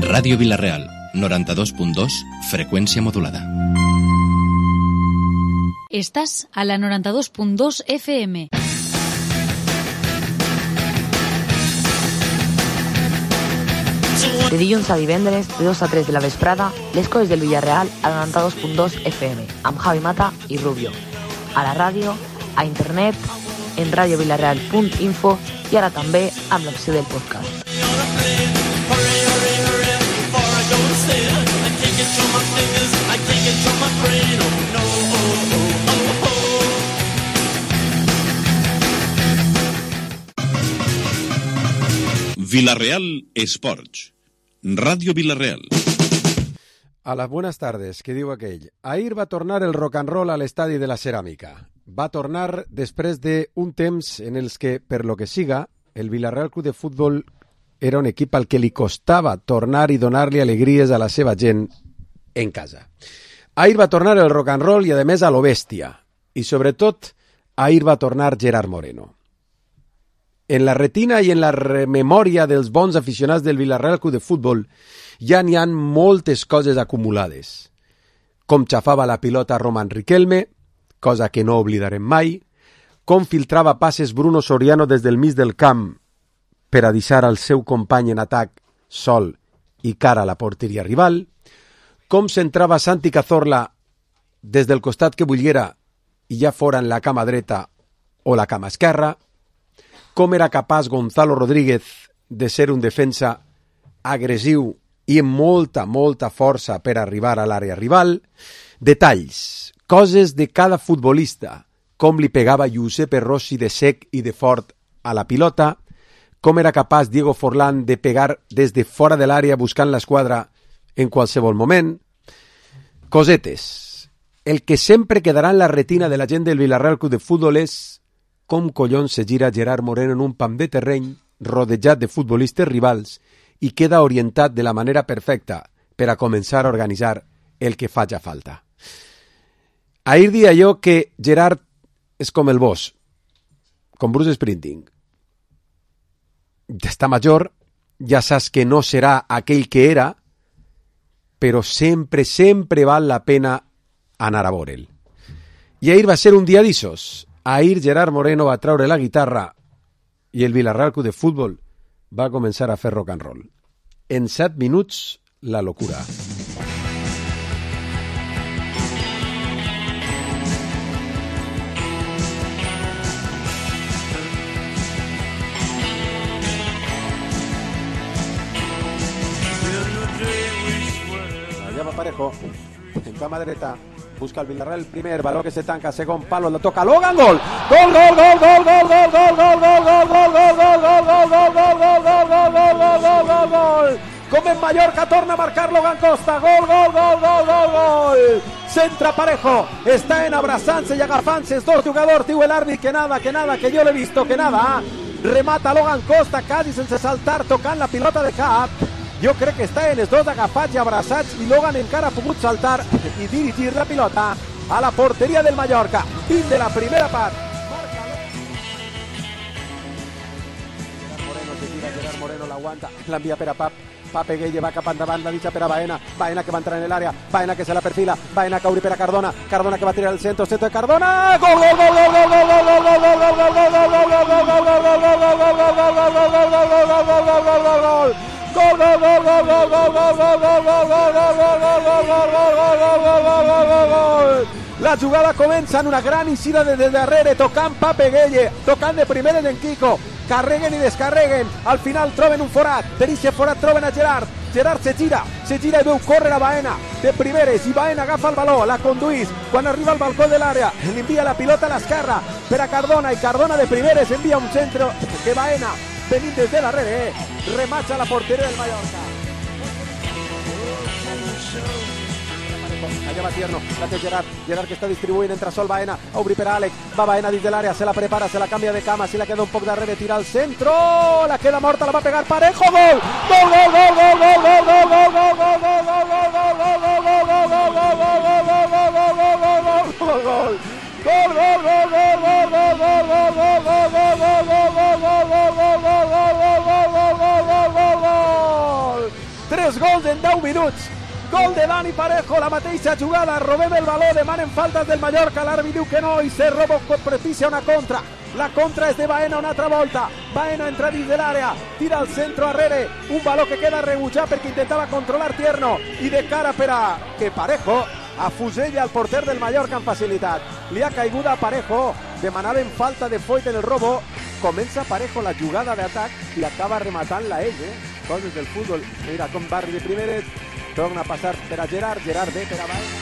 Ràdio Vila-real, 92.2, freqüència modulada. Estàs a la 92.2 FM. De dilluns a divendres, de 2 a 3 de la vesprada, les coses del Villarreal a la 92.2 FM, amb Javi Mata i Rubio. A la ràdio, a internet, en radiovillarreal.info i ara també amb l'opció del podcast. Vila-real Esports. Radio Vila-real. A las buenas tardes, que diu aquell. Ahir va tornar el rock and roll a l'estadi de la Ceràmica. Va tornar després d'un temps en els que, per lo que siga, el Villarreal Club de Futbol era un equip al que li costava tornar i donar-li alegries a la seva gent en casa. Ahir va tornar el rock and roll i, a més, a lo bèstia. I, sobretot, ahir va tornar Gerard Moreno. En la retina i en la memòria dels bons aficionats del Villarreal Club de Futbol ja n'hi ha moltes coses acumulades. Com xafava la pilota Roman Riquelme, cosa que no oblidarem mai, com filtrava passes Bruno Soriano des del mig del camp per a deixar al seu company en atac sol i cara a la porteria rival, com centrava Santi Cazorla des del costat que volguera i ja fora en la cama dreta o la cama esquerra, com era capaç Gonzalo Rodríguez de ser un defensa agressiu i amb molta força per arribar a l'àrea rival, detalls, coses de cada futbolista, com li pegava Giuseppe Rossi de sec i de fort a la pilota, com era capaç Diego Forlán de pegar des de fora de l'àrea buscant l'esquadra en qualsevol moment, cosetes. El que sempre quedarà en la retina de la gent del Villarreal Club de Futbol és com collons se gira Gerard Moreno en un pam de terreny rodejat de futbolistes rivals i queda orientat de la manera perfecta per a començar a organitzar el que faci falta. Ahir dia jo que Gerard és com el boss, com Bruce Springsteen. Ja està major, ja saps que no serà aquell que era, però sempre val la pena anar a veure'l. I ahir va ser un dia d'ixos. Ahir Gerard Moreno va traure la guitarra i el Villarreal Club de Futbol va començar a fer rock and roll. En 7 minuts, la locura. Allà va Parejo, en cama dreta. Busca el Villarreal el primer, balón que se tanca, segon palo, lo toca Logan, gol. Gol, gol, gol, gol, gol, gol, gol, gol, gol, gol, gol, gol, gol, gol, gol. Com en Mallorca torna a marcar Logan Costa, gol, gol, gol, gol, gol, gol. Centra Parejo, estan abraçant-se i agafant-se els dos jugadors, diu l'àrbit que nada, que jo l'he visto, que nada. Remata Logan Costa, quasi sense saltar, tocant la pilota de cap. Jo crec que estan els dos agafats i abraçats i Logan encara ha pogut saltar i dirigir la pilota a la porteria del Mallorca. Fin de la primera part. Moreno se tira, Gerard Moreno l'aguanta, l'envia per a Pape Gueye va cap endavant, la dicha per a Baena que va entrar en l'àrea, Baena que se la perfila, Baena que obri per a Cardona que va tirar el centre de Cardona, gol, gol, gol, gol, gol, gol, gol, gol, gol, gol, gol, gol, gol, gol, gol. La jugada comença en una gran eixida des de darrere, tocant Pape Gueye, tocant de primeres en Kiko, carreguen i descarreguen, al final troben un forat, per aquest forat troben a Gerard se gira i veu córrer a Baena de primeres i Baena agafa el baló, la conduís, quan arriba al balcó de l'àrea li envia la pilota a l'esquerra per a Cardona i Cardona de primeres envia un centre que Baena venint des de darrere rematxa la porteria del Mallorca. Allà va Tierno, la té Gerard que està distribuint, entra sol Baena, obri per a Àlex, va Baena dins de l'àrea, se la prepara, se la canvia de cama, se la queda un poc darrere, tira al centro, la queda morta, la va pegar Parejo, gol! Gol, gol, gol, gol, gol, gol, gol, gol, gol, gol, gol, gol, gol, 3 gols en 10 minuts. Gol de Dani Parejo, la mateixa jugada, robem el baló, demanen faltes del Mallorca, l'àrbitre diu que no i se roba propicia una contra. La contra és de Baena una altra volta. Baena entra dins de l'àrea, tira al centre arrere, un baló que queda rebutjat perquè intentava controlar Tierno i de cara per a que Parejo afusella al porter del Mallorca amb facilitat. Li ha caigut a Parejo, demanaven falta de Foyt en el robo. Comença Parejo la jugada d'atac i acaba rematant-la ell, coses del futbol. Mira com Barri de primeres, torna a passar per a Gerard B per a Baena.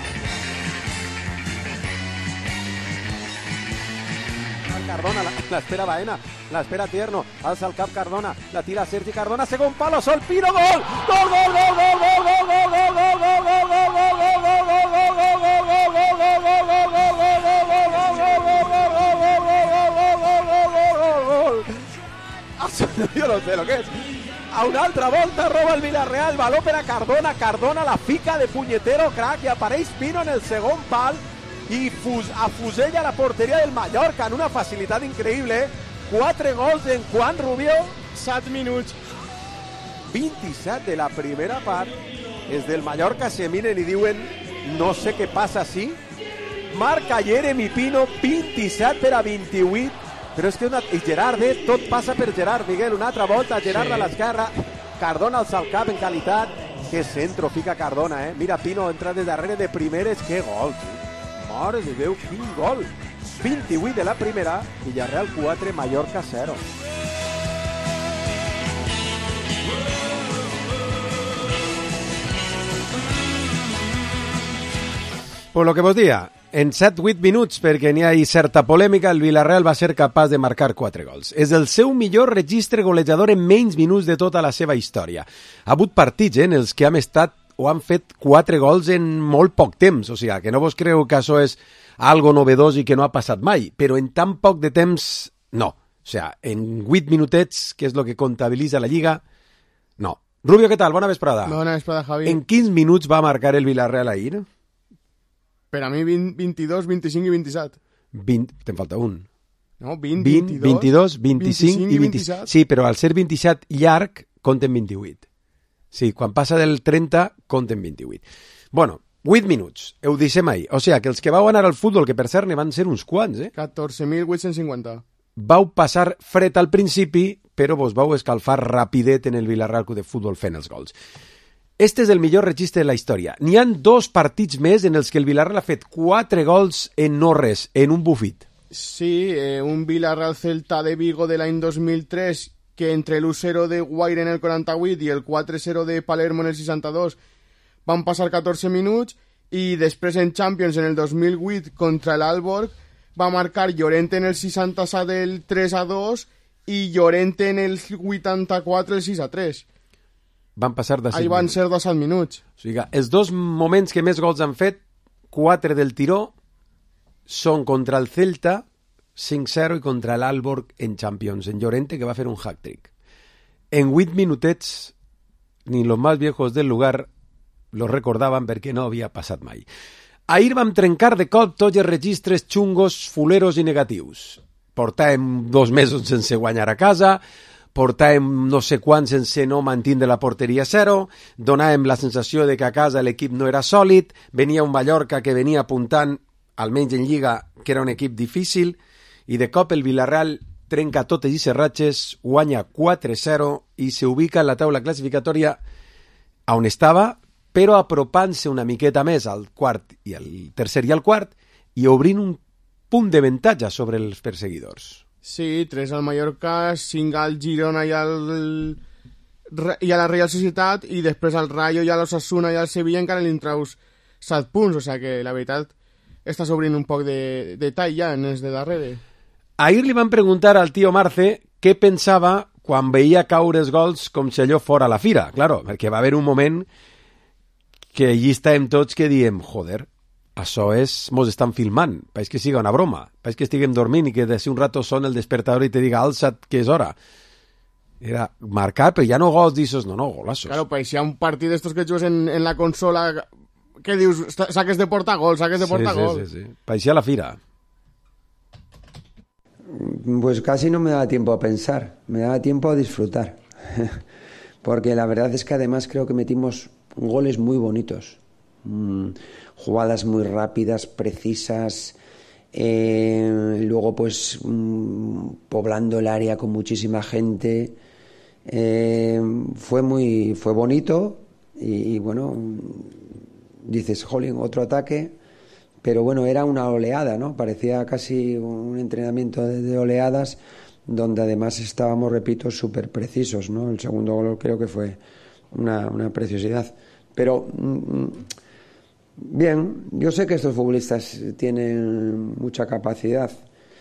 Cardona, l'espera Baena, l'espera Tierno, alça el cap Cardona, la tira Sergi Cardona, segon palo, Sol Pino, gol! Gol, gol, gol, gol, gol, gol, gol, gol, gol, gol, gol, gol, gol, yo no sé lo que es. A una altra volta roba el Villarreal, baló per a Cardona, Cardona la fica de punyetero crack i apareix Pino en el segon pal i afusella la porteria del Mallorca en una facilitat increïble. 4 gols en quant, Rubio? 7 minuts. 27 de la primera part. Els del Mallorca se miren i diuen no sé què passa així. Marca Jeremy Pino, 27 per a 28. Però és que i Gerard, tot passa per Gerard, Miguel, una altra volta, Gerard a l'esquerra, Cardona alça el cap en qualitat, que centro fica Cardona, mira Pino entra de darrere de primeres, que gol, mare de Déu, quin gol, 28 de la primera, Villarreal 4, Mallorca 0. Pues lo que vos dia, en 7-8 minuts, perquè n'hi ha certa polèmica, el Villarreal va ser capaç de marcar 4 gols. És el seu millor registre golejador en menys minuts de tota la seva història. Ha hagut partits en els que han estat o han fet 4 gols en molt poc temps, o sigui, que no vos creu que això és algo novedós i que no ha passat mai, però en tan poc de temps, no. O sigui, en 8 minutets, que és el que comptabilitza la Lliga, no. Rubio, què tal? Bona vesprada. Bona vesprada, Javi. En quins minuts va marcar el Villarreal ahir? Per a mi 22, 25 i 27. 20, te'n falta un. No, 20, 22, 25 i 27. Sí, però al ser 27 llarg, compten 28. Sí, quan passa del 30, compten 28. Bueno, 8 minuts, ho deixem ahir. O sigui, que els que vau anar al futbol, que per cert ne van ser uns quants, 14.850. Vau passar fred al principi, però vos vau escalfar rapidet en el Villarreal Club de Futbol fent els gols. Este és el millor registre de la història. N'hi han 2 partits més en els que el Villarreal ha fet 4 gols en no res, en un bufit. Sí, un Villarreal Celta de Vigo de l'any 2003, que entre l'1-0 de Guaire en el 48 i el 4-0 de Palermo en el 62 van passar 14 minuts, i després en Champions en el 2008 contra l'Aalborg va marcar Llorente en el 67 del 3-2 i Llorente en el 84 el 6-3. Van passar de 5 Ahí van ser 2 minuts. O sigui, els 2 moments que més gols han fet, 4 del tiró, són contra el Celta, 5-0, i contra l'Aalborg en Champions, en Llorente, que va fer un hat-trick. En 8 minutets, ni los más viejos del lugar lo recordaven perquè no havia passat mai. Ahir vam trencar de cop tots els registres xungos, fuleros i negatius. Portàvem 2 mesos sense guanyar a casa, portàvem no sé quant sense no mantindre la porteria 0, donàvem la sensació de que a casa l'equip no era sòlid, venia un Mallorca que venia apuntant, almenys en Lliga, que era un equip difícil, i de cop el Villarreal trenca totes i ratxes, guanya 4-0 i s'ubica en la taula classificatòria on estava, però apropant-se una miqueta més al quart i al tercer i al quart i obrint un punt d'avantatge sobre els perseguidors. Sí, 3 al Mallorca, 5 al Girona i a la Real Societat, i després al Rayo i a l'Osasuna i al Sevilla encara li traus 7 punts, o sigui que la veritat estàs obrint un poc de tall ja en els de darrere. Ahir li van preguntar al tio Marce què pensava quan veia caure els gols com si allò fora la fira, claro, perquè va haver un moment que allí estàvem tots que diem, joder, això és, mos estan filmant, pareix que siga una broma, pareix que estiguem dormint i que de un rato sona el despertador i te diga alça't que és hora. Era marcar, però ja no gols d'aixòs, no, golaços. Claro, pareixia un partit d'estos que jugues en la consola, que dius, saques de portar gol, saques de portar gol. Sí. Pareixia la fira. Pues casi no me daba tiempo a pensar, me daba tiempo a disfrutar. porque la verdad es que además creo que metimos goles muy bonitos, jugadas muy rápidas, precisas, luego pues poblando el área con muchísima gente. Fue bonito y bueno, dices, jolín, otro ataque, pero bueno, era una oleada, ¿no? Parecía casi un entrenamiento de oleadas, donde además estábamos, repito, súper precisos, ¿no? El segundo gol creo que fue una preciosidad. Pero bien, yo sé que estos futbolistas tienen mucha capacidad.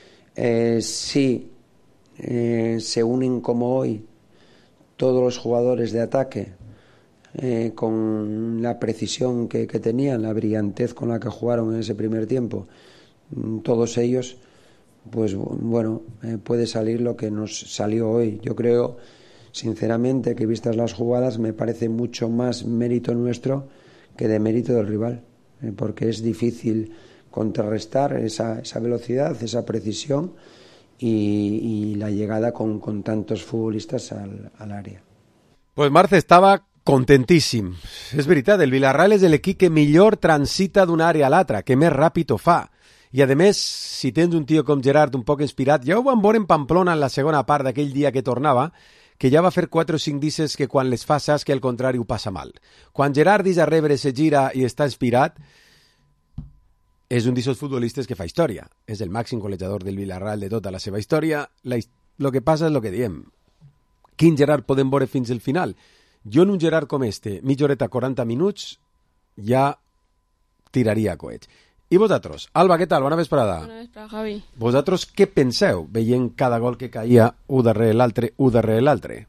Si se unen como hoy todos los jugadores de ataque, con la precisión que tenían, la brillantez con la que jugaron en ese primer tiempo, todos ellos, pues bueno, puede salir lo que nos salió hoy. Yo creo, sinceramente, que vistas las jugadas me parece mucho más mérito nuestro que de mérito del rival, porque es difícil contrarrestar esa velocidad, esa precisión y la llegada con tantos futbolistas al área. Pues Marce estava contentíssim. És veritat, el Villarreal és l'equip que millor transita d'una àrea a l'altra, que més ràpid ho fa. I, a més, si tens un tio com Gerard un poc inspirat, ja ho vam veure en Pamplona en la segona part d'aquell dia que tornava, que ja va fer 4 o 5 dices que quan les fa saps que al contrari ho passa mal. Quan Gerard dice a rebre, se gira i està inspirat, és un d'aquests futbolistes que fa història. És el màxim golejador del Villarreal de tota la seva història. Lo que passa és el que diem. Quin Gerard podem veure fins al final? Jo en un Gerard com este, mitja horeta, 40 minuts, ja tiraria coets. I vosaltres? Alba, què tal? Bona vesprada. Bona vesprada, Javi. Vosaltres què penseu veient cada gol que caia un darrere l'altre?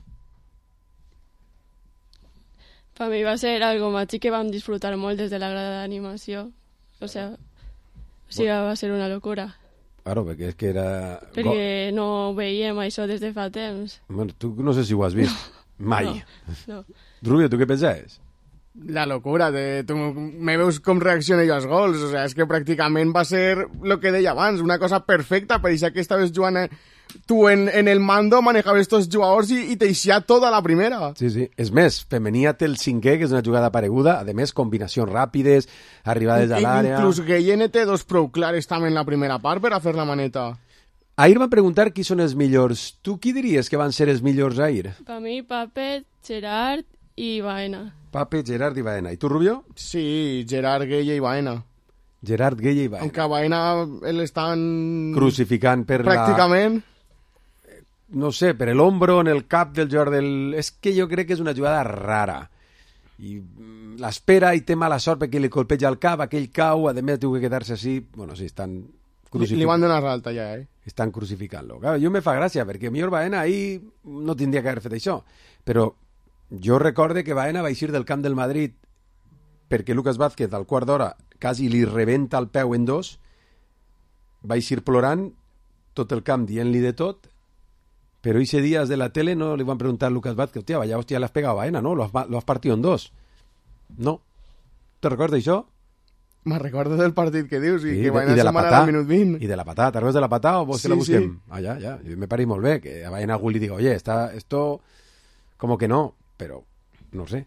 Per mi va ser algo màgic que vam disfrutar molt des de la grada d'animació. O sigui, va ser una locura. Claro, perquè és que era... Perquè no veiem això des de fa temps. Bueno, tu no sé si ho has vist. Mai. No. Rubio, tu què pensaves? La locura, tu me veus com reacciono jo als gols, o sea, és que pràcticament va ser lo que deia abans, una cosa perfecta, per això que estaves jugant tu en el mando, manejaves estos jugadors i t'eixia tota la primera. Sí, sí. És més, Femenia té el 5è, que és una jugada pareguda, a més, combinacions ràpides, arribades a l'àrea... Inclús Guillén té dos prou clares també en la primera part per a fer la maneta. Ahir van preguntar qui són els millors. Tu qui diries que van ser els millors ahir? Per mi, Pape, Gerard i Baena. Pape, Gerard i Baena. I tu, Rubio? Sí, Gerard, Gueye i Baena. Gerard, Gueye i Baena. Aunque a Baena l'estan... crucificant per pràcticament. No sé, per l'ombro en el cap del jugador del... És que jo crec que és una jugada rara. I l'espera i té mala sort perquè li colpeja el cap, aquell cau, a més diu que quedar-se així... Bueno, sí, estan... Li van donar l'alta ja, Estan crucificant-lo. Claro, jo me fa gràcia, perquè millor Baena ahir no tindria que haver fet això. Però jo recorde que Baena va eixir del camp del Madrid perquè Lucas Vázquez al quart d'hora quasi li rebenta el peu en dos, va eixir plorant tot el camp dient-li de tot, però ese día de la tele no le van a preguntar a Lucas Vázquez, hostia, vaya hostia le has pegado a Baena, ¿no? Lo has partido en dos. No. ¿Te recordes això? Me recordo del partit que dius i que Baena se mana al minut 20. I de la patada, ¿te recordes de la patada o vos que la busquem? Sí. Ah, ya. Me parece molt bé que a Baena algú li diga, oye, esto como que no, pero no sé.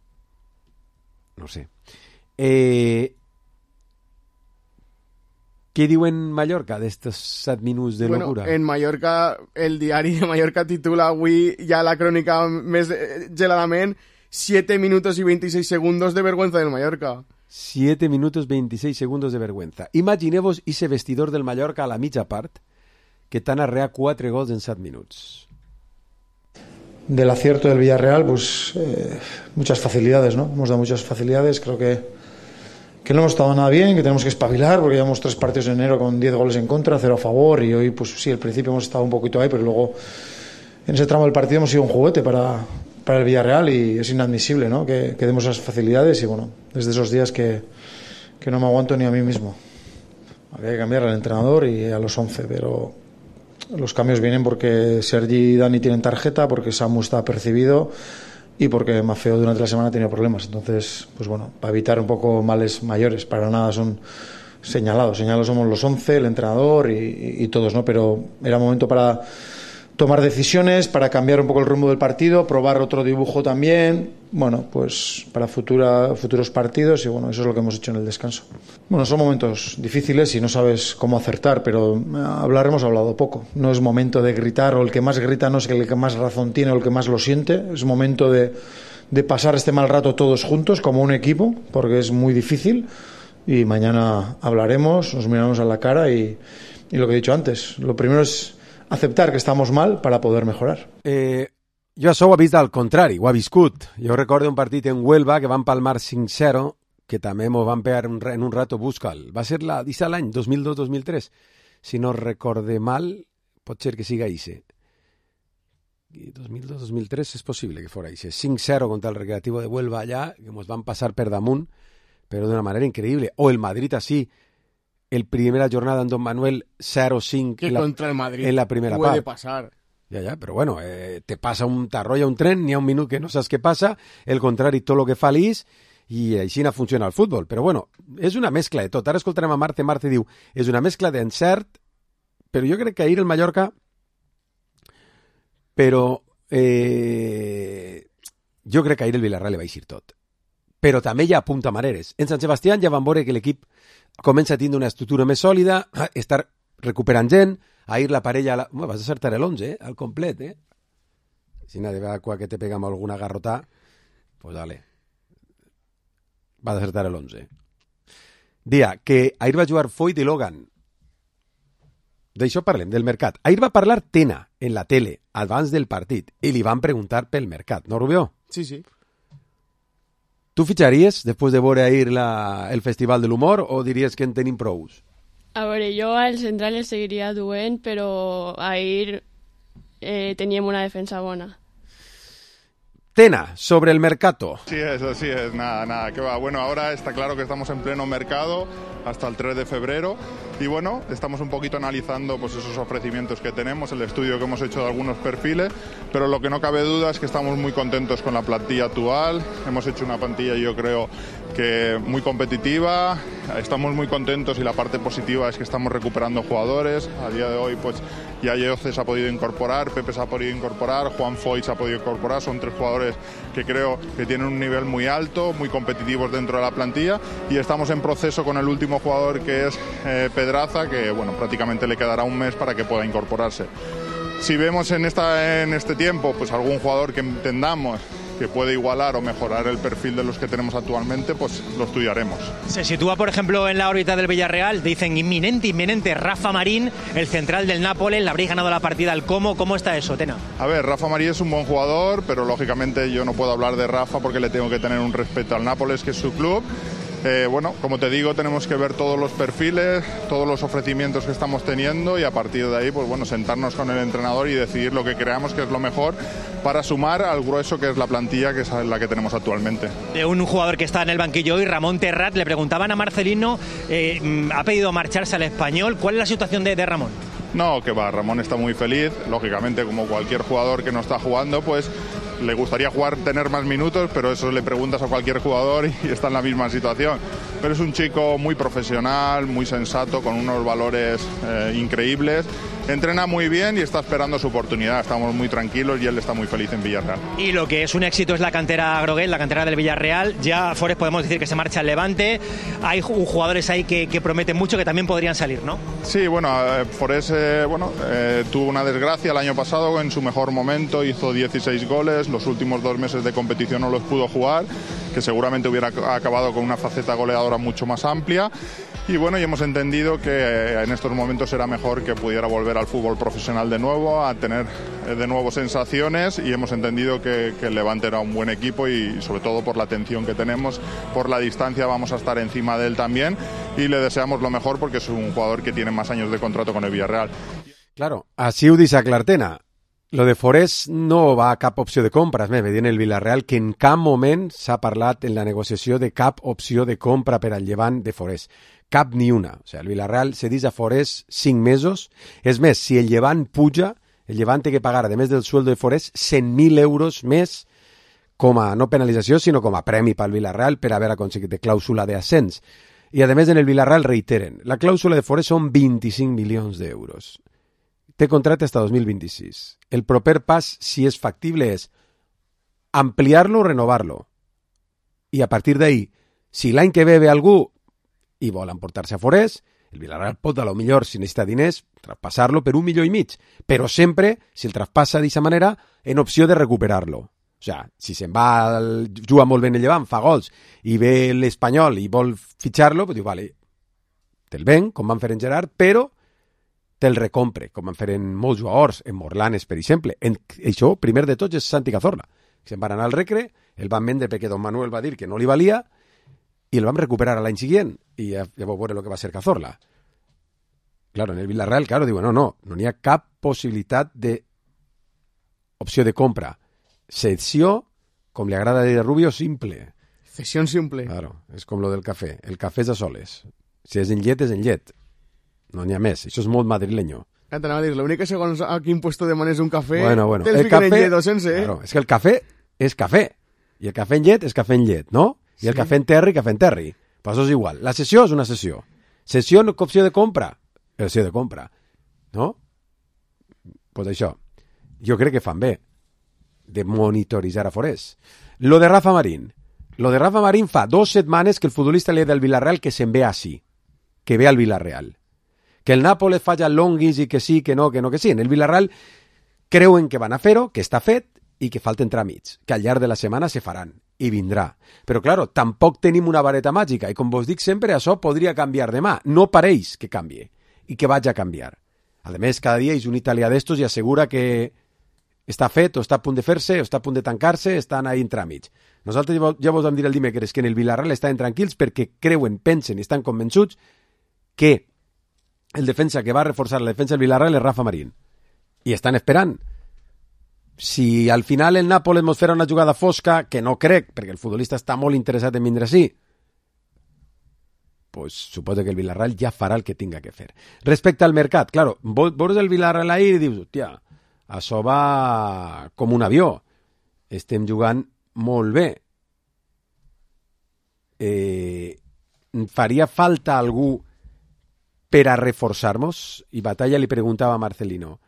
Què diu en Mallorca d'estos 7 minuts de locura? En Mallorca, el diari de Mallorca titula avui ja la crònica més geladament 7 minutos y 26 segundos de vergüenza del Mallorca. 7 minutos 26 segundos de vergüenza. Imagineu-vos ese vestidor del Mallorca a la mitja part que t'han arreat 4 gols en 7 minuts. Del acierto del Villarreal, pues muchas facilidades, ¿no? Hemos dado muchas facilidades, creo que no hemos estado nada bien, que tenemos que espabilar, porque llevamos 3 partidos en enero con 10 goles en contra, 0 a favor, y hoy, pues sí, al principio hemos estado un poquito ahí, pero luego en ese tramo del partido hemos sido un juguete para el Villarreal y es inadmisible, ¿no? Que demos esas facilidades y bueno, desde esos días que no me aguanto ni a mí mismo. Había que cambiar al entrenador y a los 11, pero los cambios vienen porque Sergi y Dani tienen tarjeta, porque Samu está percibido y porque Mafeo durante la semana ha tenido problemas. Entonces, pues bueno, para evitar un poco males mayores, para nada son señalados somos los 11, el entrenador y todos, ¿no? Pero era momento para tomar decisiones, para cambiar un poco el rumbo del partido, probar otro dibujo también, bueno, pues para futuros partidos, y bueno, eso es lo que hemos hecho en el descanso. Bueno, son momentos difíciles y no sabes cómo acertar, pero hemos hablado poco. No es momento de gritar, o el que más grita no es el que más razón tiene o el que más lo siente, es momento de pasar este mal rato todos juntos como un equipo, porque es muy difícil, y mañana hablaremos, nos miramos a la cara y lo que he dicho antes, lo primero es aceptar que estamos mal para poder mejorar. Jo això ho he vist al contrari, ho he viscut. Jo recordo un partit en Huelva que van palmar 5-0, que també m'ho van pegar en un rato busca'l. Va ser l'any 2002-2003. Si no recorde mal, pot ser que siga Ise. 2002-2003 és possible que fora Ise. 5-0 contra el Recreativo de Huelva allà, que ens van passar per damunt, però d'una manera increïble. O el Madrid així, el primera jornada en Don Manuel 0-5 contra el Madrid en la primera puede part. pasar. Ja, però bueno, t'arrolla un tren, n'hi ha un minut que no saps què passa, el contrari tot el que fa l'Is, i així no funciona el futbol. Però bueno, és una mescla de tot. Ara escoltarem a Marte. Marte diu, és una mescla d'encert, però jo crec que ahir el Mallorca, però jo crec que ahir el Villarreal li va eixir tot. Però també hi ha puntamaneres. En Sant Sebastián ja van veure que l'equip comença a tindre una estructura més sòlida, estar recuperant gent, ahir la parella... Vas a acertar el 11, al complet, Si nadie va a que te pegamos alguna garrota, pues dale. Vas a acertar el 11. Dia, que ahir va jugar Foyt i Logan. D'això parlem, del mercat. Ahir va parlar Tena en la tele, abans del partit, i li van preguntar pel mercat, no, Rubió? Sí. Tu fitxaries, després de veure ahir el Festival de l'Humor, o diries que en tenim prous? A veure, jo al central el seguiria duent, però ahir teníem una defensa bona. Tena, sobre el mercado. Sí es, nada, que va. Bueno, ahora está claro que estamos en pleno mercado hasta el 3 de febrero y bueno, estamos un poquito analizando pues esos ofrecimientos que tenemos, el estudio que hemos hecho de algunos perfiles, pero lo que no cabe duda es que estamos muy contentos con la plantilla actual, hemos hecho una plantilla yo creo que muy competitiva, estamos muy contentos y la parte positiva es que estamos recuperando jugadores, a día de hoy pues ya Yoce se ha podido incorporar, Pepe se ha podido incorporar, Juan Foyt se ha podido incorporar, son 3 jugadores que creo que tienen un nivel muy alto, muy competitivos dentro de la plantilla y estamos en proceso con el último jugador que es Pedraza, que bueno, prácticamente le quedará un mes para que pueda incorporarse. Si vemos en este tiempo pues algún jugador que entendamos que puede igualar o mejorar el perfil de los que tenemos actualmente, pues lo estudiaremos. Se sitúa, por ejemplo, en la órbita del Villarreal, dicen inminente, Rafa Marín, el central del Nápoles, le habréis ganado la partida al Como. ¿Cómo está eso, Tena? A ver, Rafa Marín es un buen jugador, pero lógicamente yo no puedo hablar de Rafa porque le tengo que tener un respeto al Nápoles, que es su club. Bueno, como te digo, tenemos que ver todos los perfiles, todos los ofrecimientos que estamos teniendo y a partir de ahí, pues bueno, sentarnos con el entrenador y decidir lo que creamos que es lo mejor para sumar al grueso que es la plantilla, que es la que tenemos actualmente. De un jugador que está en el banquillo hoy, Ramón Terrat, le preguntaban a Marcelino, ha pedido marcharse al Español. ¿Cuál es la situación de Ramón? No, que va, Ramón está muy feliz, lógicamente como cualquier jugador que no está jugando, pues le gustaría tener más minutos, pero eso le preguntas a cualquier jugador y está en la misma situación. Pero es un chico muy profesional, muy sensato, con unos valores increíbles. Entrena muy bien y está esperando su oportunidad. Estamos muy tranquilos y él está muy feliz en Villarreal. Y lo que es un éxito es la cantera Groguet, la cantera del Villarreal. Ya Forest podemos decir que se marcha al Levante. Hay jugadores ahí que prometen mucho, que también podrían salir, ¿no? Sí, bueno, Forest tuvo una desgracia el año pasado. En su mejor momento hizo 16 goles. Los últimos 2 meses de competición no los pudo jugar, que seguramente hubiera acabado con una faceta goleadora mucho más amplia. Y bueno, y hemos entendido que en estos momentos era mejor que pudiera volver al fútbol profesional de nuevo, a tener de nuevo sensaciones, y hemos entendido que el Levante era un buen equipo y sobre todo por la atención que tenemos, por la distancia vamos a estar encima de él también y le deseamos lo mejor porque es un jugador que tiene más años de contrato con el Villarreal. Claro, així ho deixa clar Tena. Lo de Forest no va a cap opció de compra. Me diuen el Villarreal que en cap moment s'ha parlat en la negociació de cap opció de compra per al Llevant de Forest. Cap ni una. O sea, el Villarreal cedís a Forest 5 mesos. És més, si el Llevant puja, el Llevant té que pagar, a més del sueldo de Forest, 100.000 euros més com a, no penalització, sinó com a premi pel Villarreal per haver aconseguit de clàusula d'ascens. I a més en el Villarreal reiteren, la clàusula de Forest són 25 milions d'euros. té contracte hasta 2026. El proper pas, si és factible, és ampliar-lo o renovar-lo. I a partir d'ahí, si l'any que ve algú i vol emportar-se a Forés, el Villarreal pot, a lo millor, si necessita diners, traspassar-lo per 1,5 milions, però sempre, si el traspassa d'aquesta manera, en opció de recuperar-lo. O sigui, si se'n va, juga molt bé en el Llevant, fa gols, i ve l'Espanyol i vol fitxar-lo, pues diu, vale, te'l ven, com van fer en Gerard, però te'l recompre, com van fer en molts jugadors, en Morlanes, per exemple. Això, primer de tots, és Santi Cazorla. Se'n van anar al Recre, el van vendre perquè Don Manuel va dir que no li valia, i el vam recuperar l'any següent, i ja vau veure el que va ser Cazorla. Claro, en el Villarreal, claro, digo, no n'hi ha cap possibilitat de opció de compra. Cessió, com li agrada dir a Rubio, simple. Cesión simple. Claro, és com lo del cafè. El cafè és a soles. Si és en llet, és en llet. No n'hi ha més. Això és molt madrileño. Ja t'anava a dir, l'únic que segons a quin puesto demanes un cafè, bueno. el cafè, en llet o sense, Claro, és que el cafè és cafè. I el cafè en llet és cafè en llet, no? I el cafè en terri, cafè en terri. Pues això és igual. La cessió és una cessió. Cessió no opció de compra. Opció de compra. No? Pues això. Jo crec que fan bé de monitoritzar a Forés. Lo de Rafa Marín. Lo de Rafa Marín fa 2 setmanes que el futbolista li ha dit al Villarreal que se'n ve així. Que ve al Villarreal. Que el Nàpoles falla longuis i que sí, que no, que sí. En el Villarreal creuen que van a fer-ho, que està fet i que falten tràmits, que al llarg de la setmana se faran i vindrà. Però, claro, tampoc tenim una vareta màgica i, com vos dic sempre, això podria canviar demà. No pareix que canvie i que vaig a canviar. A més, cada dia és un italià d'estos i assegura que està fet o està a punt de fer-se o està a punt de tancar-se, estan ahí en tràmits. Nosaltres ja vos vam dir el dimecres que en el Villarreal estan tranquils perquè creuen, pensen i estan convençuts que el defensa que va reforçar la defensa del Villarreal és Rafa Marín. I estan esperant. Si al final el Nàpoles mos farà una jugada fosca, que no crec, perquè el futbolista està molt interessat en vindre així, pues suposo que el Villarreal ja farà el que tinga que fer. Respecte al mercat, claro, veus el Villarreal ahir i dius, hòstia, això va com un avió. Estem jugant molt bé. Faria falta algú per a reforçar-nos? I Batalla li preguntava a Marcelino.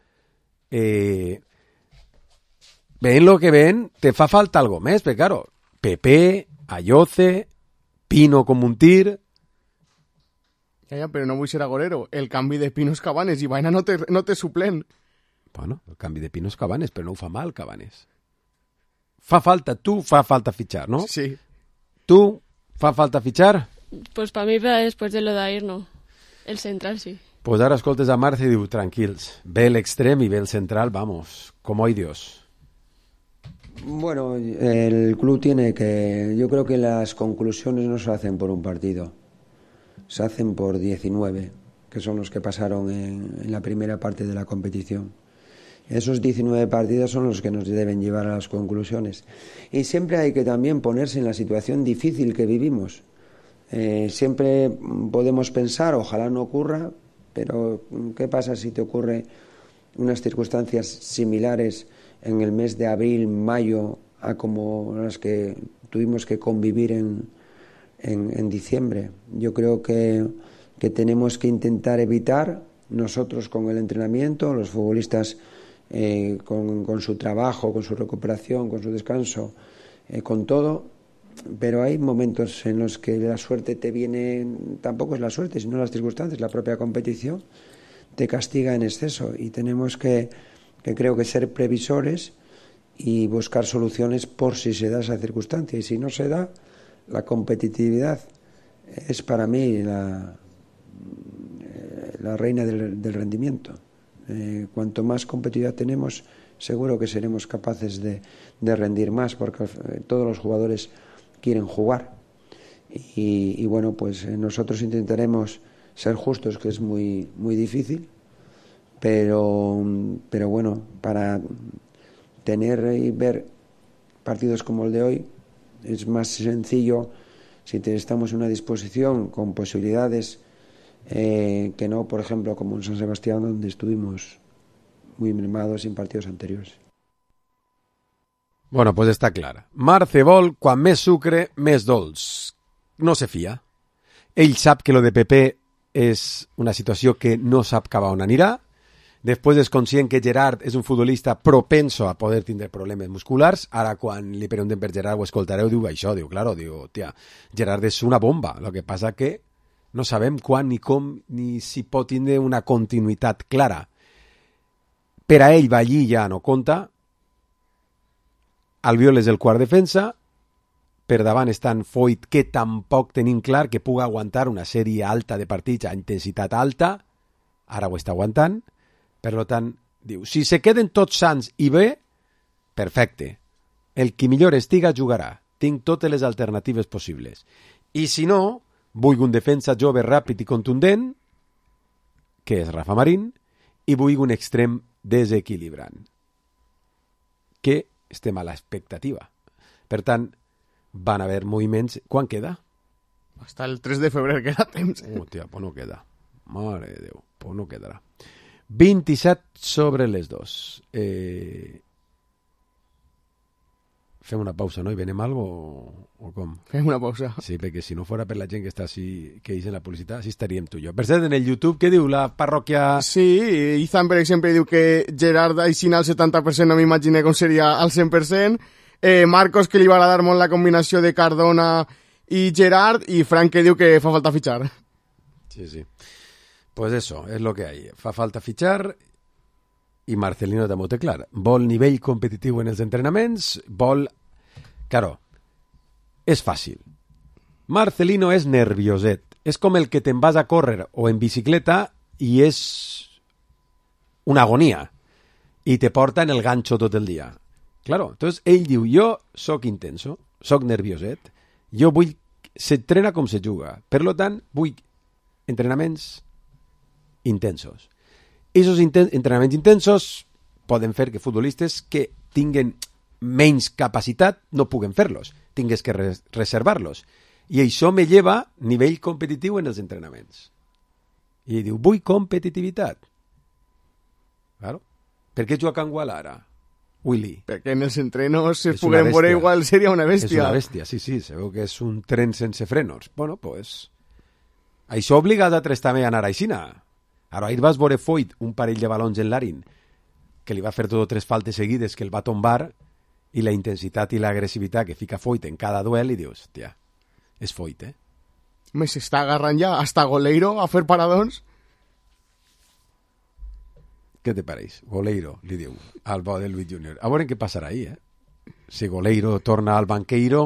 Ven lo que ven, te fa falta algo més, perquè, claro, Pepe, Ayoce, Pino com un tir... Ja, però no vull ser agorero. El canvi de Pinos Cabanes i Vaina no te suplen. Bueno, el canvi de Pinos Cabanes, però no ho fa mal, Cabanes. Fa falta fitxar, ¿no? Sí. ¿Tú fa falta fitxar? Pues para mí, después de lo de Air, no. El central, sí. Pues ara escoltes a Marce i diu, tranquils, ve el extrem i ve el central, vamos, como hay Dios. Bueno, el club tiene que... Yo creo que las conclusiones no se hacen por un partido, se hacen por 19, que son los que pasaron en la primera parte de la competición. Esos 19 partidos son los que nos deben llevar a las conclusiones. Y siempre hay que también ponerse en la situación difícil que vivimos. Siempre podemos pensar, ojalá no ocurra, pero ¿qué pasa si te ocurre unas circunstancias similares en el mes de abril, mayo, a como las que tuvimos que convivir en diciembre? Yo creo que tenemos que intentar evitar, nosotros con el entrenamiento, los futbolistas con su trabajo, con su recuperación, con su descanso, con todo, pero hay momentos en los que la suerte te viene, tampoco es la suerte, sino las circunstancias, la propia competición te castiga en exceso y tenemos que creo que ser previsores y buscar soluciones por si se da esa circunstancia, y si no se da, la competitividad es para mí la reina del rendimiento. Cuanto más competitividad tenemos, seguro que seremos capaces de rendir más, porque todos los jugadores quieren jugar. Y bueno, pues nosotros intentaremos ser justos, que es muy, muy difícil, pero bueno, para tener y ver partidos como el de hoy es más sencillo si estamos en una disposición con posibilidades que no, por ejemplo, como en San Sebastián, donde estuvimos muy mermados en partidos anteriores. Bueno, pues està clar. Marce vol, quan més sucre, més dolç. No se fia. Ell sap que lo de Pepe és una situació que no sap cap a on anirà Després és conscient que Gerard és un futbolista propenso a poder tindre problemes musculars. Ara, quan li pregunten per Gerard, ho escoltareu, diu això, diu, claro, diu, tia, Gerard és una bomba, el que passa que no sabem quan ni com ni si pot tindre una continuïtat clara. Per a ell, Ballí ja no compta, Albiol és el quart defensa, per davant estan Foyt, que tampoc tenim clar que pugui aguantar una sèrie alta de partits a intensitat alta, ara ho està aguantant. Per tant, diu, si se queden tots sants i bé, perfecte. El qui millor estiga jugarà. Tinc totes les alternatives possibles. I si no, vull un defensa jove, ràpid i contundent, que és Rafa Marín, i vull un extrem desequilibrant, que estem a l'expectativa. Per tant, van haver moviments... Quan queda? Hasta el 3 de febrer queda temps. Hòstia, pues no queda. Mare de Déu, pues no quedarà. 27 sobre les 2. Fem una pausa, no? I venem algo o com? Fem una pausa. Sí, perquè si no fora per la gent que està així, que dicen la publicitat, així estaríem tu i jo. Per cert, en el YouTube, què diu la parròquia? Sí, Izan, per exemple, diu que Gerard així al 70%, no m'imagine com seria al 100%. Marcos, que li va agradar molt la combinació de Cardona i Gerard, i Frank, que diu que fa falta fitxar. Sí, sí. Pues eso, es lo que hay. Fa falta fichar i Marcelino també ho té clar. Vol nivell competitiu en els entrenaments, vol... Claro, és fàcil. Marcelino és nervioset. És com el que te'n vas a córrer o en bicicleta i és una agonia i te porta en el gancho tot el dia. Claro, entonces ell diu, jo soc intenso, soc nervioset, jo vull... S'entrena com se juga. Per lo tant, vull entrenaments intensos. Esos entrenaments intensos poden fer que futbolistes que tinguen menys capacitat no puguen fer-los, tingues que reservar-los. I això me lleva nivell competitiu en els entrenaments. I diu, vull competitivitat. Claro. Per què juga Can Gual ara, Willy? Perquè en els entrenos se puguen veure igual, seria una bèstia. És una bèstia, sí, sí, se veu que és un tren sense frenos. Bueno, pues... Això obliga a altres també a anar a Aixina. Ara, ahir vas veure Foyt, un parell de balons en l'Arin, que li va fer 2 o 3 faltes seguides, que el va tombar, i la intensitat i l'agressivitat que fica Foyt en cada duel, i dius, hòstia, és Foyt, eh? Me s'està agarrant ja hasta Goleiro a fer paradons. Què te pareix? Goleiro, li diu, al bo de Luis Junior. A veure què passarà ahir, eh? Si Goleiro torna al banqueiro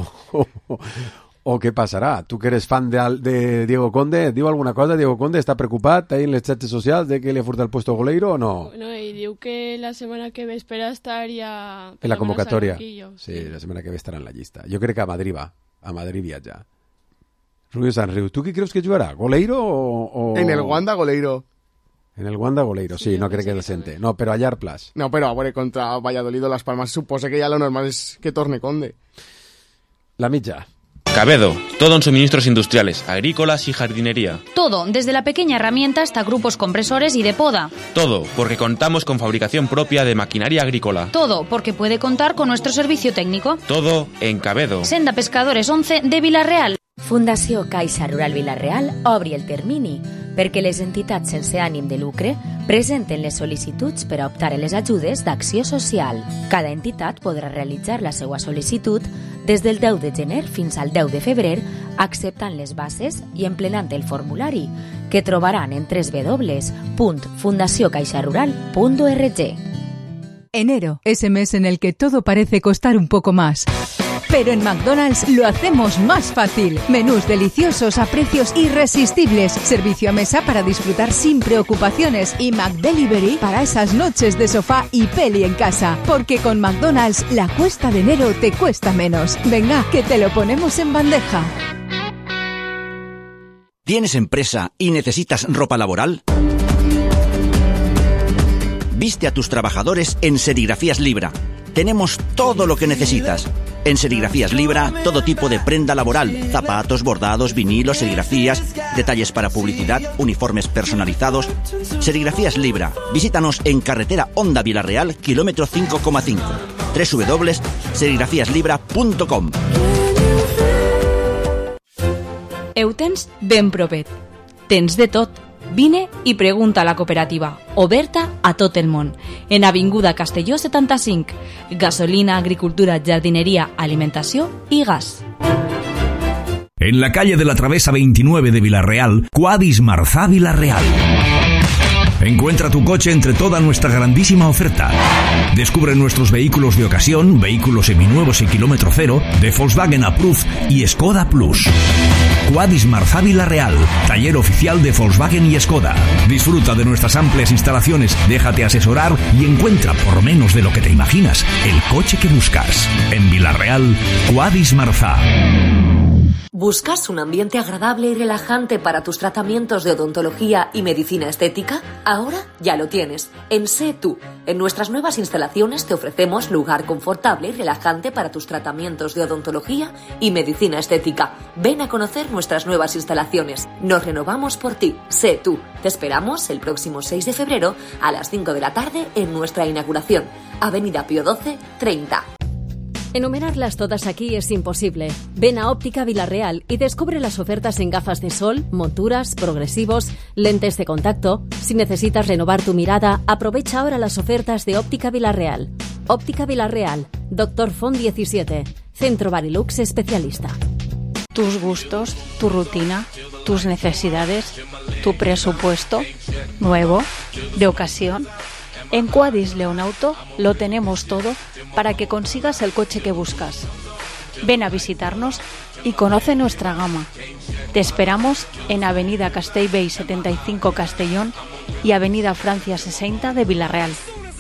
o què passarà? Tu que eres fan de Diego Conde, diu alguna cosa? Diego Conde està preocupat ahí en les xarxes socials de que li ha furtat el puesto a Goleiro o no? No, i diu que la setmana que ve espera estar ja... En la convocatòria. Sí, la setmana que ve estarà en la llista. Jo crec que a Madrid va. A Madrid viatja. Rubio Sanriu, ¿tú qué creus que jugarà? ¿Goleiro o...? En el Wanda Goleiro. En el Wanda Goleiro, sí, no crec que el sente. No, però a llarg plaç. No, però a veure, contra Valladolid o Las Palmas suposa que ja lo normal és que torne Conde. La mitja. Cabedo, todo en suministros industriales, agrícolas y jardinería. Todo, desde la pequeña herramienta hasta grupos compresores y de poda. Todo, porque contamos con fabricación propia de maquinaria agrícola. Todo, porque puede contar con nuestro servicio técnico. Todo en Cabedo. Senda Pescadores 11 de Vila-real. Fundació Caixa Rural Vila-real obri el termini perquè les entitats sense ànim de lucre presenten les sol·licituds per a optar a les ajudes d'acció social. Cada entitat podrà realitzar la seva sol·licitud des del 10 de gener fins al 10 de febrer, acceptant les bases i emplenant el formulari, que trobaran en www.fundaciocaixarural.org. Enero es el mes en el que todo parece costar un poco más. Pero en McDonald's lo hacemos más fácil. Menús deliciosos a precios irresistibles. Servicio a mesa para disfrutar sin preocupaciones. Y McDelivery para esas noches de sofá y peli en casa. Porque con McDonald's la cuesta de enero te cuesta menos. Venga, que te lo ponemos en bandeja. ¿Tienes empresa y necesitas ropa laboral? Viste a tus trabajadores en Serigrafías Libra. Tenemos todo lo que necesitas. En Serigrafías Libra, todo tipo de prenda laboral, zapatos, bordados, vinilos, serigrafías, detalles para publicidad, uniformes personalizados. Serigrafías Libra. Visítanos en carretera Honda Vila-real, kilómetro 5,5. www.serigrafiaslibra.com. Ho tens ben provet. Tens de tot. Vine i pregunta a la cooperativa, oberta a tot el món, en Avinguda Castelló 75. Gasolina, agricultura, jardinería, alimentació i gas. En la calle de la Travesa 29 de Villarreal, Quadis Marzá Villarreal. Encuentra tu coche entre toda nuestra grandísima oferta. Descubre nuestros vehículos de ocasión, vehículos seminuevos y kilómetro cero, de Volkswagen Approved y Skoda Plus. Quadis Marzá Villarreal, taller oficial de Volkswagen y Skoda. Disfruta de nuestras amplias instalaciones, déjate asesorar y encuentra, por menos de lo que te imaginas, el coche que buscas. En Villarreal, Quadis Marzá. ¿Buscas un ambiente agradable y relajante para tus tratamientos de odontología y medicina estética? Ahora ya lo tienes. En Sé Tú. En nuestras nuevas instalaciones te ofrecemos lugar confortable y relajante para tus tratamientos de odontología y medicina estética. Ven a conocer nuestras nuevas instalaciones. Nos renovamos por ti. Sé Tú. Te esperamos el próximo 6 de febrero a las 5 de la tarde en nuestra inauguración. Avenida Pío XII, 30. Enumerarlas todas aquí es imposible. Ven a Óptica Villarreal y descubre las ofertas en gafas de sol, monturas, progresivos, lentes de contacto. Si necesitas renovar tu mirada, aprovecha ahora las ofertas de Óptica Villarreal. Óptica Villarreal, Dr. Font 17, Centro Barilux especialista. Tus gustos, tu rutina, tus necesidades, tu presupuesto, nuevo, de ocasión. En Quadis Leonauto lo tenemos todo para que consigas el coche que buscas. Ven a visitarnos y conoce nuestra gama. Te esperamos en Avenida Castellbell 75 Castellón y Avenida Francia 60 de Villarreal.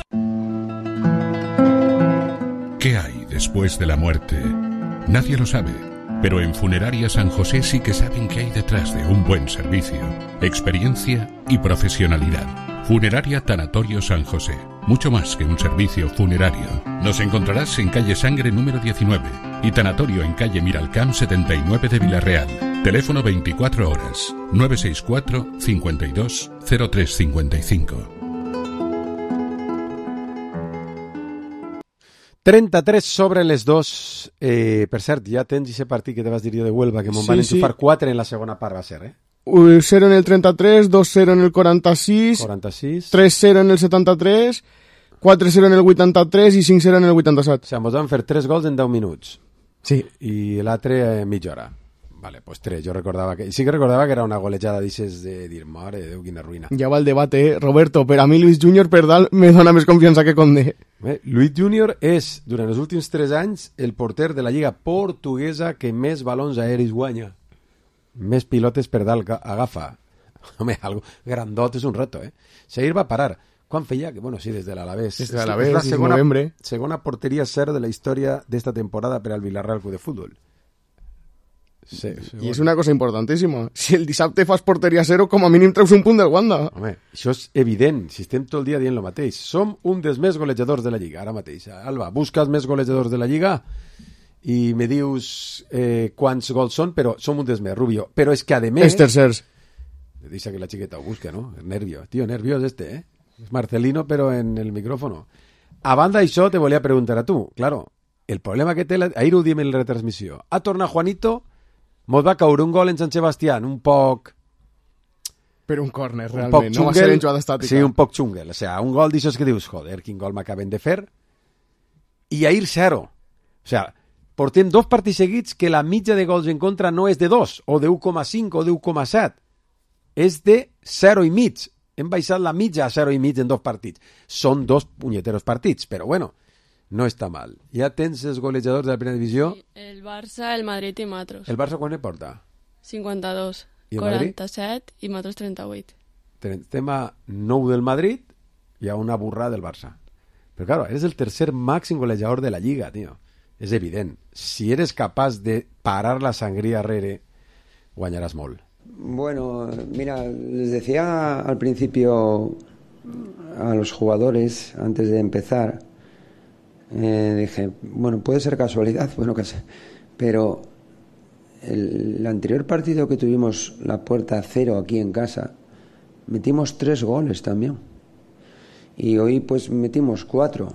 ¿Qué hay después de la muerte? Nadie lo sabe, pero en Funeraria San José sí que saben qué hay detrás de un buen servicio, experiencia y profesionalidad. Funeraria Tanatorio San José. Mucho más que un servicio funerario. Nos encontrarás en calle Sangre número 19 y Tanatorio en calle Miralcamp 79 de Villarreal. Teléfono 24 horas 964 52 0355. 33 sobre les 2. Per cert, ja tens ese partit que te vas dir jo de Huelva, que me'n van enxufar 4 en la segona part, va ser, 0 en el 33, 2-0 en el 46, 3-0 en el 73, 4-0 en el 83 i 5-0 en el 87. O sigui, ens van fer 3 gols en 10 minuts. Sí. I l'altre mitja hora. Vale, pues 3. Jo recordava que... Sí que recordava que era una golejada d'aixes de dir, mare de Déu, quina ruïna. Ja va el debate, Roberto. Per a mi Luis Junior Perdal me dona més confiança que Condé. Luis Junior és, durant els últims 3 anys, el porter de la Lliga Portuguesa que més balons aeris guanya. Més pilotes per dalt agafa. Home, algo grandot és un reto, Seguir va parar. Quan feia? Bueno, sí, des de l'Alavés. Des de l'Alavés, és la novembre. Segona porteria 0 de la història d'esta temporada per al Villarreal Club de Futbol. Sí, i és una cosa importantíssima. Si el dissabte fas porteria 0, com a mínim treus un punt del Wanda. Home, això és evident. Si estem tot el dia dient el mateix. Som un dels més golejadors de la Lliga, ara mateix. Alba, busques més golejadors de la Lliga i me dius quants gols són, però som un dels més, Rubio. Però és que, a més... Els tercers. Deixa que la xiqueta ho busque, ¿no? El nervio. Tío, nervio és este, És Marcelino, però en el micrófono. A banda d'això, te volia preguntar a tu. Claro, el problema que té... Ahir ho diem en la retransmissió. Ha tornat Juanito, mos va caure un gol en Sant Sebastián, un poc... Per un córner, realment. No va ser en jugada estàtica. Sí, un poc xunguel. O sea, un gol d'aixòs que dius, joder, quin gol m'acaben de fer. I ahir 0. O sea, portem 2 partits seguits que la mitja de gols en contra no és de 2, o de 1,5 o de 1,7. És de 0,5. Hem baixat la mitja a 0,5 en 2 partits. Són 2 punyeteros partits, però bueno, no està mal. Ja tens els golejadors de la primera divisió? Sí, el Barça, el Madrid i Matros. El Barça quan ne porta? 52, I 47 i Matros 38. Tema 9 del Madrid i a una burrada del Barça. Però claro, eres el tercer màxim golejador de la Lliga, tío. És evident. Si eres capaç de parar la sangría arrere, guanyaràs molt. Bueno, mira, les decía al principio a los jugadores, antes de empezar, dije, bueno, puede ser casualidad, bueno, que sé, pero el anterior partido que tuvimos la puerta 0 aquí en casa, metimos 3 goles también. Y hoy pues metimos 4.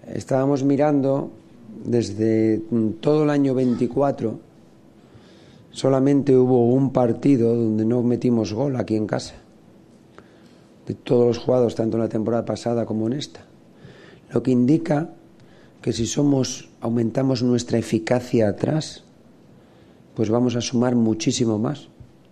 Estábamos mirando desde todo el año 24 Solamente hubo un partido donde no metimos gol aquí en casa. De todos los jugados, tanto en la temporada pasada como en esta. Lo que indica que si aumentamos nuestra eficacia atrás, pues vamos a sumar muchísimo más.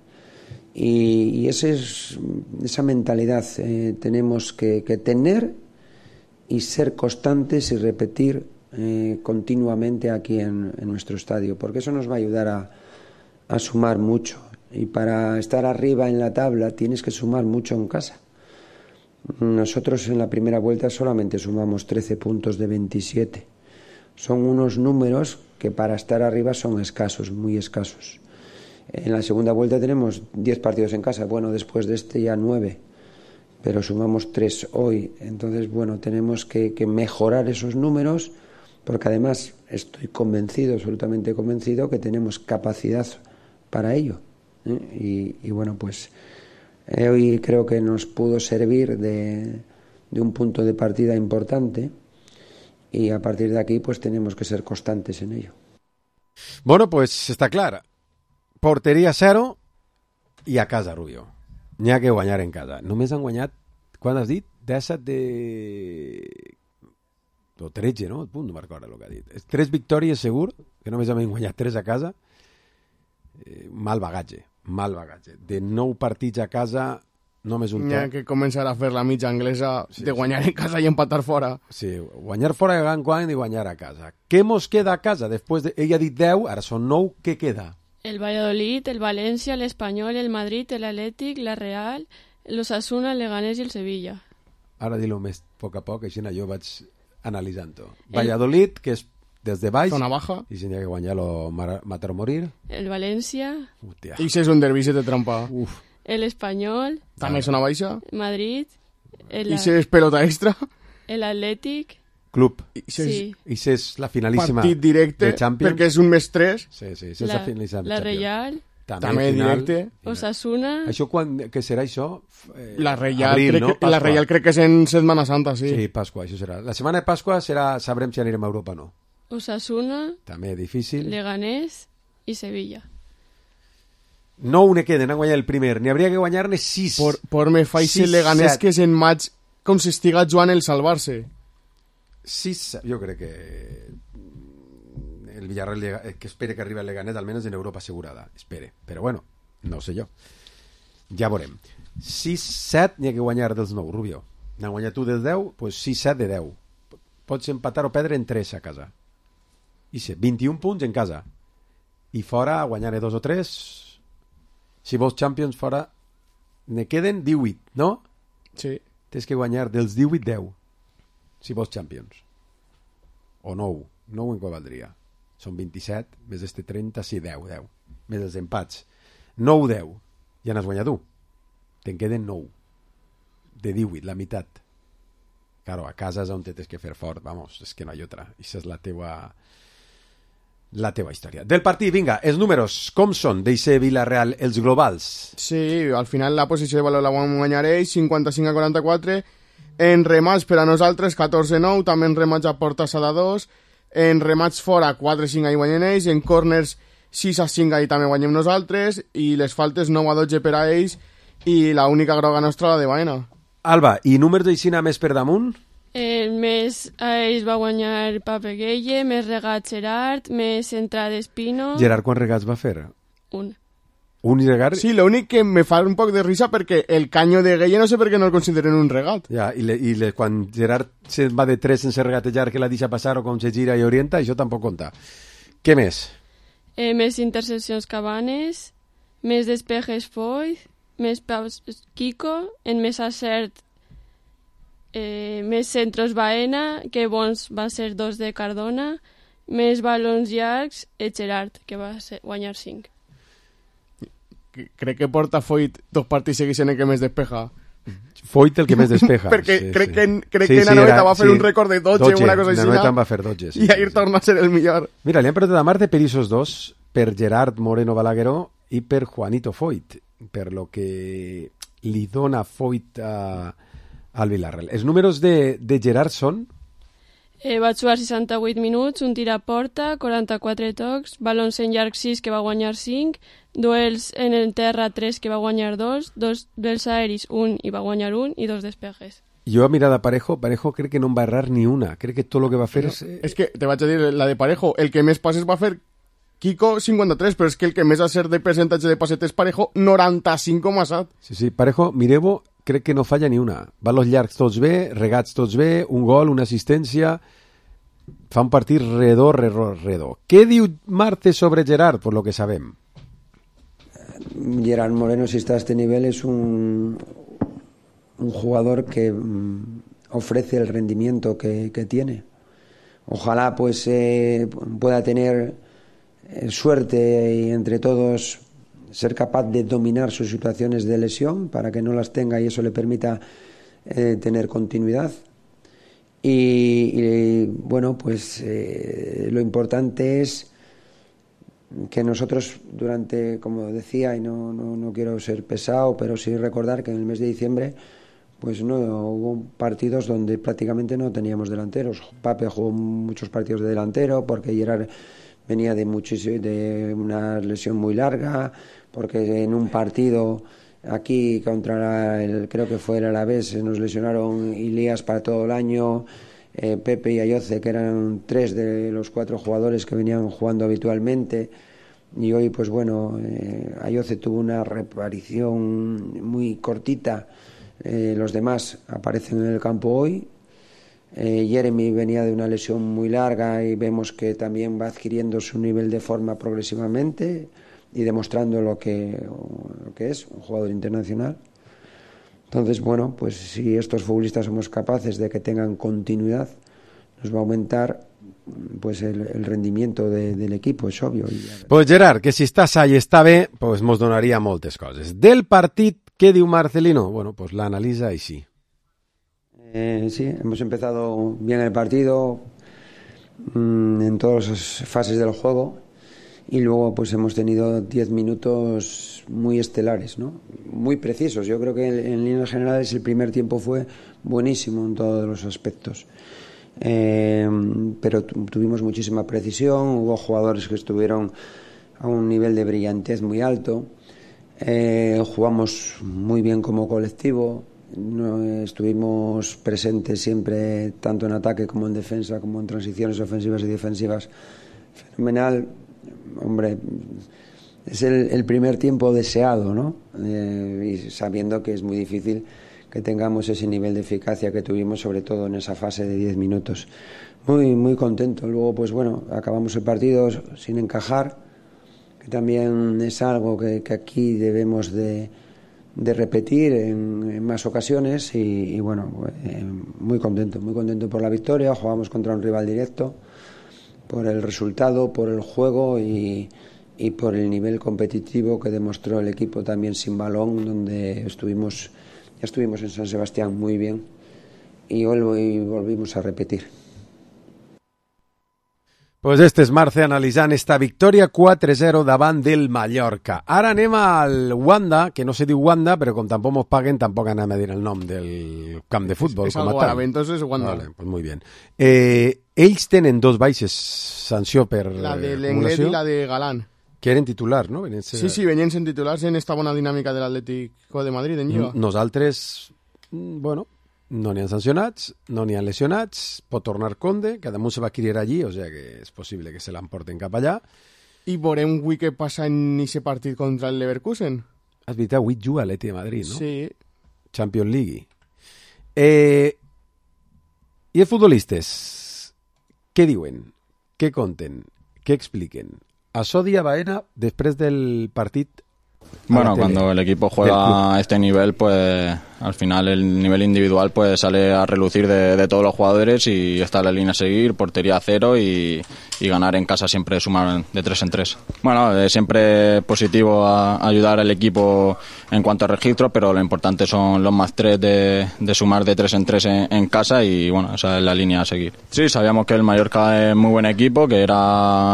Y esa mentalidad tenemos que tener y ser constantes y repetir continuamente aquí en nuestro estadio, porque eso nos va a ayudar a sumar mucho. Y para estar arriba en la tabla tienes que sumar mucho en casa. Nosotros en la primera vuelta solamente sumamos 13 puntos de 27. Son unos números que para estar arriba son escasos, muy escasos. En la segunda vuelta tenemos 10 partidos en casa, bueno, después de este ya 9, pero sumamos 3 hoy. Entonces, bueno, tenemos que mejorar esos números, porque además estoy convencido, absolutamente convencido, que tenemos capacidad para ello. Y bueno, pues hoy creo que nos pudo servir de un punto de partida importante, y a partir de aquí pues tenemos que ser constantes en ello. Bueno, pues està clar. Porteria 0 i a casa, Rubio. N'hi ha que guanyar en casa. Només han guanyat, quan has dit? 17 de... o 13, no? No me'n recordo el que ha dit. 3 victòries segur, que només han guanyat 3 a casa. Mal bagatge. De 9 partits a casa, només un N'hi ha que començar a fer la mitja anglesa de guanyar en casa i empatar fora. Sí, guanyar fora de gran quan i guanyar a casa. Què mos queda a casa? Després ella ha dit 10, ara són 9, què queda? El Valladolid, el Valencia, el Espanyol, el Madrid, el Athletic, la Real, l'Osasuna, el Leganés i el Sevilla. Ara di-lo més a poc, així jo vaig analitzant-ho. Valladolid, que és des de baix, zona baja, i si n'hi ha que guanyar-lo, matar o morir. El Valencia. I si és un derbi, se te trampa. El Espanyol. També zona baixa. Madrid. I si és pelota extra. El Athletic. Club. Sí. I si és la finalíssima partit directe, de Champions. perquè és un més 3. Sí, si és la finalíssima de la Champions. Real. També directe. Osasuna. Això què serà això? La Real, Abril, no? La Real crec que és en Setmana Santa, sí. Sí, Pasqua, això serà. La setmana de Pasqua sabrem si anirem a Europa o no. Osasuna. També difícil. Leganés i Sevilla. No ne queden a guanyar el primer, n'hi hauria que guanyar-ne 6. Por me faig el Leganés que és en maig com si estiga jugant el salvar-se. 6, jo crec que el Villarreal que espere que arribi el Leganés almenys en Europa assegurada, espere, però bueno, no sé jo, ja veurem. 6-7 n'hi ha que guanyar dels 9, Rubio. N'ha guanyat tu del 10, doncs 6-7 de 10. Pots empatar o perdre en 3 a casa. I 21 punts en casa. I fora guanyar-ne 2 o 3. Si vols Champions fora ne queden 18, no? Sí. Tens que guanyar dels 18-10 si vols Champions. O 9 en què valdria? Són 27, més este 30, sí, 10. Més els empats. 9-10. Ja n'has guanyat tu. Te'n queden 9. De 18, la meitat. Claro, a casa és on tens que fer fort. Vamos, és que no hi ha otra. Això és la teva història. Del partit, vinga, els números, com són d'eixe Villarreal, els globals? Sí, al final la posició de valor la vam guanyar ells, 55-44. En remats per a nosaltres, 14-9, també en remats a porta s'ha 2. En remats fora, 4-5 ahí guanyen ells. En corners, 6-5 ahí també guanyem nosaltres. I les faltes 9-12 per a ells. I l'única groga nostra, la de Baena. Alba, i números d'eixina més per damunt? Més a ells va guanyar Pape Gueye, més regat Gerard, més entrades Pino. Gerard, quants regats va fer? Un regat? Sí, l'únic que me fa un poc de risa perquè el canyo de Gueye no sé per què no el consideren un regat. Ja, quan Gerard se'n va de 3 sense regatejar, que la deixa passar o com se gira i orienta, això tampoc compta. Què més? Més intercepcions Cabanes, més despejes Foyt, més paus Kiko, en més acert més centros Baena, que bons van ser 2 de Cardona, més balons llargs Gerard, que va guanyar 5. Crec que porta Foyt 2 partits seguits en el que més despeja. Foyt el que més despeja. Perquè crec que Nanoeta va fer un rècord de 12 o una cosa així. Nanoeta va fer 12. I ahir torna a ser el millor. Mira, li han perdut a Marte per esos 2, per Gerard Moreno Balagueró i per Juanito Foyt, per lo que li dona Foyt al Villarreal. Els números de Gerard són? Va jugar 68 minuts, un tir a porta, 44 tocs, balons en llarg 6 que va guanyar 5, duels en el terra 3 que va guanyar 2 duels aeris 1 i va guanyar 1 i 2 despejes. Jo he mirat a Parejo crec que no en va errar ni una. Crec que tot el que va fer és... És que te vaig a dir la de Parejo, el que més passes va fer Kiko 53, però és que el que més ha ser de percentatge de passetes Parejo 95,7. Sí, Parejo, mireu-ho, crec que no falla ni una. Van los llargs tots bé, regats tots bé, un gol, una assistència... Fa un partit redó. Què diu Marte sobre Gerard, por lo que sabem? Gerard Moreno, si está a este nivel, es un jugador que ofrece el rendimiento que tiene. Ojalá pues pueda tener suerte y entre todos ser capaz de dominar sus situaciones de lesión para que no las tenga y eso le permita tener continuidad. Y bueno, pues lo importante es que nosotros durante, como decía, y no quiero ser pesado, pero sí recordar que en el mes de diciembre pues no hubo partidos donde prácticamente no teníamos delanteros. Pape jugó muchos partidos de delantero porque Gerard venía de una lesión muy larga, porque en un partido aquí contra creo que fue el Alavés nos lesionaron Ilías para todo el año, Pepe y Ayoce, que eran 3 de los 4 jugadores que venían jugando habitualmente, y hoy pues bueno, Ayoce tuvo una reaparición muy cortita. Los demás aparecen en el campo hoy. Jeremy venía de una lesión muy larga y vemos que también va adquiriendo su nivel de forma progresivamente y demostrando lo que es un jugador internacional. Entonces, bueno, pues si estos futbolistas somos capaces de que tengan continuidad, nos va a aumentar pues el rendimiento del equipo, és obvio. Pues Gerard, que si estàs ahí està bé, pues mos donaria moltes coses. Del partit, què diu Marcelino? Bueno, pues la analiza y sí. Sí, hemos empezado bien el partido en todas las fases del juego y luego pues hemos tenido 10 minutos muy estelares, ¿no? Muy precisos. Yo creo que en líneas generales el primer tiempo fue buenísimo en todos los aspectos. Pero tuvimos muchísima precisión, hubo jugadores que estuvieron a un nivel de brillantez muy alto, jugamos muy bien como colectivo, estuvimos presentes siempre tanto en ataque como en defensa, como en transiciones ofensivas y defensivas. Fenomenal, hombre, es el primer tiempo deseado, ¿no? Y sabiendo que es muy difícil que tengamos ese nivel de eficacia que tuvimos, sobre todo en esa fase de 10 minutos. Muy contento. Luego, pues bueno, acabamos el partido sin encajar, que también es algo que aquí debemos de repetir en más ocasiones y bueno, muy contento por la victoria. Jugamos contra un rival directo, por el resultado, por el juego y por el nivel competitivo que demostró el equipo también sin balón, donde ya estuvimos en San Sebastián muy bien y volvimos a repetir. Pues este és Marce analitzant esta victòria 4-0 davant del Mallorca. Ara anem al Wanda, que no se diu Wanda, però com tampoc mos paguen, tampoc anem a dir el nom del camp de futbol. És algo árabe, entonces Wanda. Vale, pues muy bien. Ells tenen 2 baixes sanció per la de Lenglet i la de Galán. Que eren titulars, no? Sí, venien sent titulars en esta bona dinàmica de l'Atlético de Madrid en Lliga. Nosaltres, bueno, no n'hi ha sancionats, no n'hi ha lesionats, pot tornar Conde, que damunt se va adquirir allí, o sea que és possible que se l'emporten cap allà. I veurem avui què passa en aquest partit contra el Leverkusen. Has vist, avui juga l'Atleti de Madrid, no? Sí. Champions League. I els futbolistes, què diuen? Què conten? Què expliquen? Això dia Baena després del partit. Bueno, cuando el equipo juega a este nivel, pues al final el nivel individual pues sale a relucir de todos los jugadores y está la línea a seguir, portería a 0 y ganar en casa siempre sumar de 3 en 3. Bueno, es siempre positivo ayudar al equipo en cuanto a registro, pero lo importante son los más 3 de sumar de 3 en 3 en casa y bueno, esa es la línea a seguir. Sí, sabíamos que el Mallorca es muy buen equipo, que era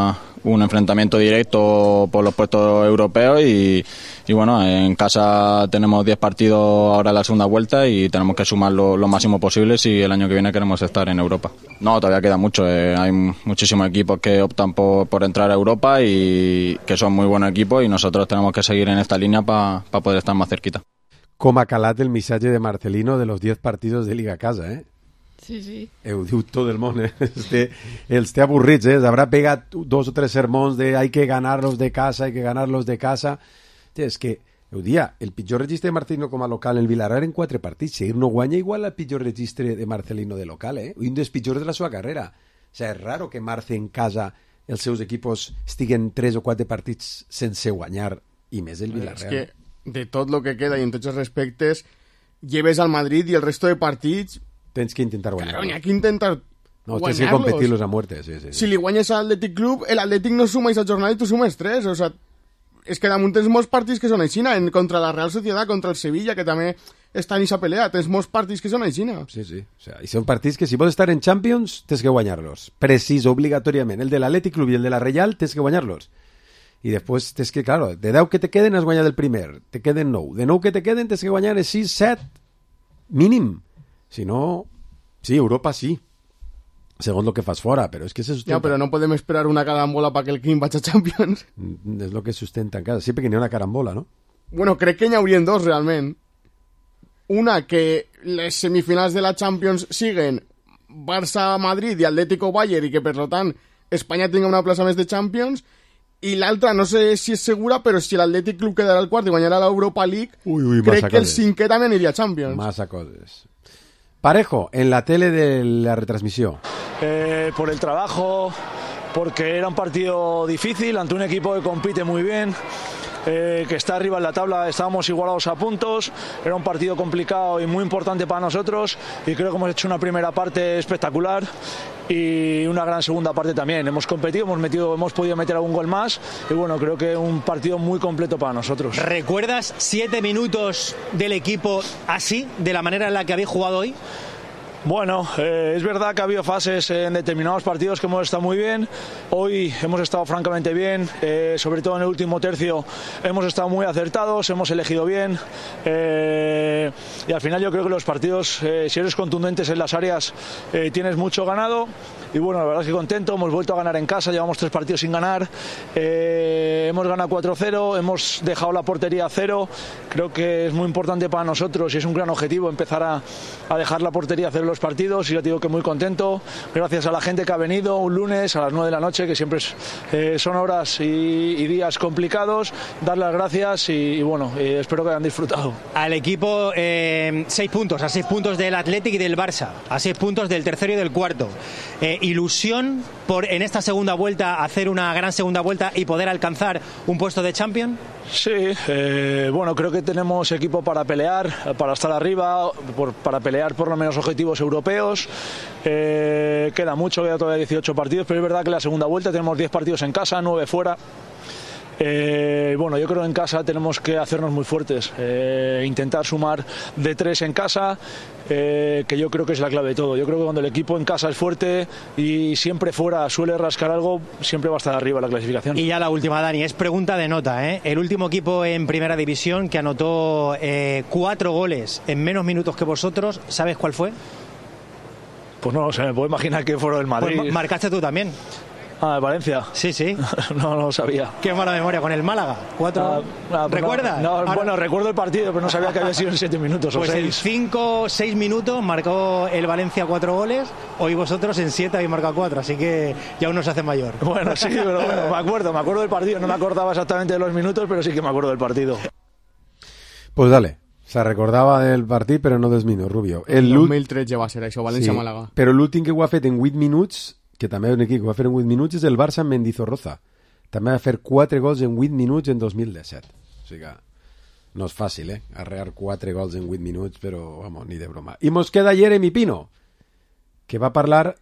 un enfrentamiento directo por los puestos europeos y bueno, en casa tenemos 10 partidos ahora en la segunda vuelta y tenemos que sumar lo máximo posible si el año que viene queremos estar en Europa. No, todavía queda mucho, hay muchísimos equipos que optan por entrar a Europa y que son muy buenos equipos y nosotros tenemos que seguir en esta línea para poder estar más cerquita. Com ha calat el missatge de Marcelino de los 10 partidos de Liga a casa, eh? Sí, sí. Ho diu tot el món, els té avorrits, habrà pegat 2 o 3 sermons de hay que ganarlos de casa, hay que ganarlos de casa. És que, ho dia, el pitjor registre de Marcelino com a local en el Villarreal en 4 partits. Seguir no guanya igual el pitjor registre de Marcelino de local, un dels pitjors de la seva carrera. O sigui, és raro que Marce en casa els seus equipos estiguen 3 o 4 partits sense guanyar, i més el Villarreal. Es que de tot lo que queda y en tots els respectes, lleves al Madrid y el resto de partits tens que intentar guanyar-los. Claro, hay que intentar no, tens que competir-los a muerte. Sí. Si li guanyes a l'Atlètic Club, l'Atlètic no suma aquesta jornada i tu sumes 3. O sea, és que damunt tens molts partits que són aixina, contra la Real Sociedad, contra el Sevilla, que també està en aquesta pelea. Tens molts partits que són aixina. Sí. O sea, i són partits que si vols estar en Champions, tens que guanyar-los. Precís, obligatoriament. El de l'Atlètic Club i el de la Real, tens que guanyar-los. I després tens que, claro, de 10 que te queden has guanyat el primer, te queden 9. De 9 que te queden tens que guanyar 6, 7, mínim. Si no, sí, Europa sí, segons el que fas fora, però és que se sustenta. Ja, però no podem esperar una carambola perquè el Quim vagi a Champions. És el que sustenta en casa, sí, perquè n'hi ha una carambola, no? Bueno, crec que n'hi haurien 2, realment. Una, que les semifinals de la Champions siguen Barça-Madrid i Atlético-Bayern i que, per tant, Espanya tinga una plaça més de Champions. I l'altra, no sé si és segura, però si l'Atlètic Club quedarà al quart i guanyarà l'Europa League, crec que el cinquè també aniria a Champions. Massa coses. Parejo, en la tele de la retransmisión. Por el trabajo, porque era un partido difícil ante un equipo que compite muy bien, que está arriba en la tabla, estábamos igualados a puntos, era un partido complicado y muy importante para nosotros y creo que hemos hecho una primera parte espectacular y una gran segunda parte también. Hemos competido, hemos podido meter algún gol más y bueno, creo que un partido muy completo para nosotros. ¿Recuerdas 7 minutos del equipo así, de la manera en la que habéis jugado hoy? Bueno, es verdad que ha habido fases en determinados partidos que hemos estado muy bien. Hoy hemos estado francamente bien, sobre todo en el último tercio hemos estado muy acertados, hemos elegido bien y al final yo creo que los partidos, si eres contundentes en las áreas, tienes mucho ganado. Y bueno, la verdad es que contento, hemos vuelto a ganar en casa, llevamos 3 partidos sin ganar, hemos ganado 4-0, hemos dejado la portería a 0, creo que es muy importante para nosotros y es un gran objetivo empezar a dejar la portería a 0 en los partidos y yo te digo que muy contento, gracias a la gente que ha venido un lunes a las 9 de la noche, que siempre son horas y días complicados, dar las gracias y bueno, espero que hayan disfrutado. Al equipo 6 puntos, a 6 puntos del Athletic y del Barça, a 6 puntos del tercero y del cuarto. ¿Ilusión por en esta segunda vuelta hacer una gran segunda vuelta y poder alcanzar un puesto de Champions? Sí, bueno, creo que tenemos equipo para pelear, para estar arriba, para pelear por lo menos objetivos europeos. Queda mucho, queda todavía 18 partidos, pero es verdad que la segunda vuelta tenemos 10 partidos en casa, 9 fuera. Bueno, yo creo que en casa tenemos que hacernos muy fuertes, intentar sumar de 3 en casa, que yo creo que es la clave de todo. Yo creo que cuando el equipo en casa es fuerte y siempre fuera suele rascar algo, siempre va a estar arriba en la clasificación. Y ya la última, Dani, es pregunta de nota, ¿eh? El último equipo en primera división que anotó 4 goles en menos minutos que vosotros, ¿sabes cuál fue? Pues no, me puedo imaginar que fueron el Madrid. Pues marcaste tú también. Ah, de Valencia. Sí, sí. No lo sabía. Qué mala memoria con el Málaga. 4. ¿Recuerdas? No, bueno, recuerdo el partido, pero no sabía que había sido en 7 minutos pues o 6. En 5, 6 minutos marcó el Valencia 4 goles. Hoy vosotros en 7 habéis marcado 4, así que ya uno se hace mayor. Bueno, sí, pero bueno, me acuerdo del partido. No me acordaba exactamente de los minutos, pero sí que me acuerdo del partido. Pues dale. Se recordava del partit, però no dels minuts, Rubio. El 2013 va ser això, València-Màlaga. Sí, però l'últim que ho ha fet en 8 minuts, que també un equip que ho va fer en 8 minuts, és el Barça amb Mendizorroza. També va fer 4 gols en 8 minuts en 2017. O sigui que no és fàcil, arrear 4 gols en 8 minuts, però, vamos, ni de broma. I mos queda Jeremy Pino, que va parlar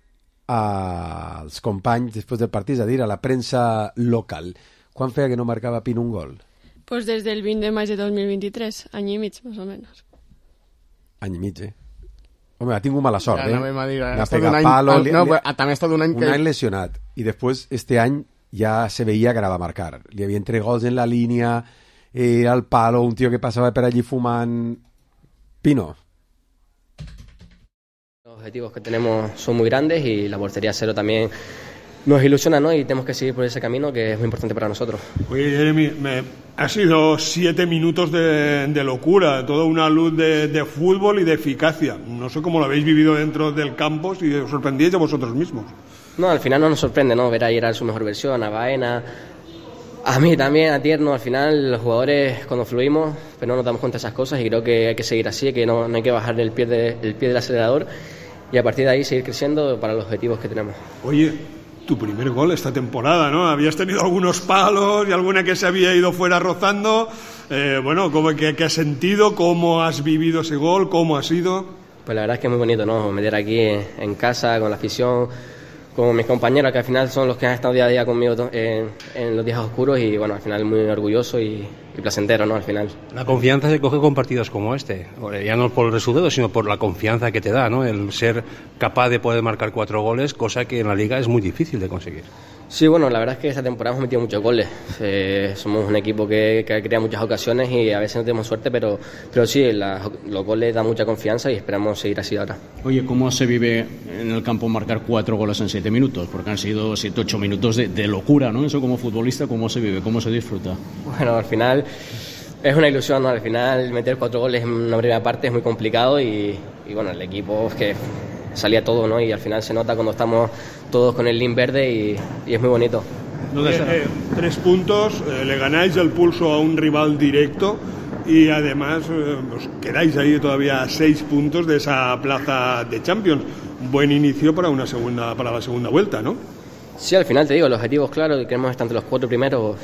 als companys després del partit, és a dir, a la premsa local. Quan feia que no marcava Pino un gol? Pues desde el 20 de maig de 2023, any i mig, més o menys. Any i mig, Home, ha tingut mala sort, ja, no N'ha pegat palo... No, també ha estat un any que... Un any lesionat. I després, este any, ja se veia que anava a marcar. Li havien 3 gols en la línia, al palo, un tío que passava per allí fumant... Pino. Los objetivos que tenemos son muy grandes y la portería cero también nos ilusiona, ¿no? Y tenemos que seguir por ese camino que es muy importante para nosotros. Oye, Jeremy, ha sido 7 minutos de locura, toda una luz de fútbol y de eficacia. No sé cómo lo habéis vivido dentro del campo, si os sorprendíais a vosotros mismos. No, al final no nos sorprende, ¿no? Ver a Gerard su mejor versión, a Baena, a mí también, a Tierno. Al final los jugadores cuando fluimos, pero no nos damos cuenta de esas cosas y creo que hay que seguir así, que no hay que bajar el pie del acelerador y a partir de ahí seguir creciendo para los objetivos que tenemos. Oye, tu primer gol esta temporada, ¿no? Habías tenido algunos palos y alguna que se había ido fuera rozando. Bueno, ¿qué has sentido? ¿Cómo has vivido ese gol? ¿Cómo ha sido? Pues la verdad es que es muy bonito, ¿no? Meter aquí en casa, con la afición, con mis compañeros, que al final son los que han estado día a día conmigo en los días oscuros y, bueno, al final muy orgulloso y placentero, ¿no? Al final. La confianza se coge con partidos como este, ya no por el resultado, sino por la confianza que te da, ¿no? El ser capaz de poder marcar 4 goles, cosa que en la Liga es muy difícil de conseguir. Sí, bueno, la verdad es que esta temporada hemos metido muchos goles. Somos un equipo que crea muchas ocasiones y a veces no tenemos suerte, pero sí, los goles dan mucha confianza y esperamos seguir así ahora. Oye, ¿cómo se vive en el campo marcar 4 goles en 7 minutos? Porque han sido 7-8 minutos de locura, ¿no? Eso como futbolista, ¿cómo se vive? ¿Cómo se disfruta? Bueno, al final es una ilusión, ¿no? Al final meter 4 goles en una primera parte es muy complicado y bueno, el equipo es que salía todo, ¿no? Y al final se nota cuando estamos todos con el lin verde y es muy bonito. 3 puntos, le ganáis el pulso a un rival directo y además os quedáis ahí todavía a 6 puntos de esa plaza de Champions. Buen inicio para la segunda vuelta, ¿no? Sí, al final te digo, el objetivo es claro, queremos estar entre los 4 primeros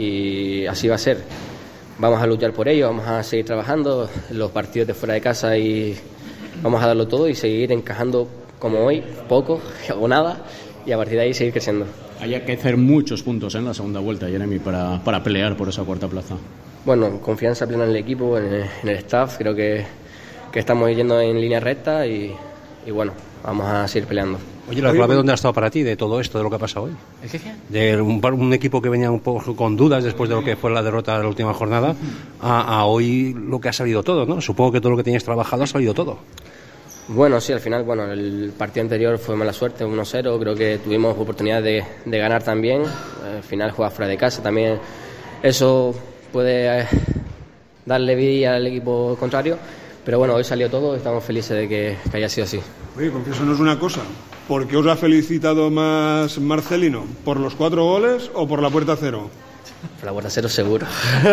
y así va a ser. Vamos a luchar por ello, vamos a seguir trabajando los partidos de fuera de casa y vamos a darlo todo y seguir encajando como hoy, poco o nada, y a partir de ahí seguir creciendo. Hay que hacer muchos puntos en la segunda vuelta, Jeremy, para pelear por esa 4ª plaza. Bueno, confianza plena en el equipo, en el staff, creo que estamos yendo en línea recta y bueno, vamos a seguir peleando. Oye, ¿la clave dónde ha estado para ti de todo esto, de lo que ha pasado hoy? ¿El qué? De un equipo que venía un poco con dudas después de lo que fue la derrota de la última jornada a hoy lo que ha salido todo, ¿no? Supongo que todo lo que tenías trabajado ha salido todo. Bueno, sí, al final, bueno, el partido anterior fue mala suerte, 1-0, creo que tuvimos oportunidad de ganar también, al final jugar fuera de casa también, eso puede darle vida al equipo contrario, pero bueno, hoy salió todo, estamos felices de que haya sido así. Oye, confiésanos una cosa, ¿por qué os ha felicitado más Marcelino? ¿Por los 4 goles o por la puerta cero? Por la puerta cero seguro,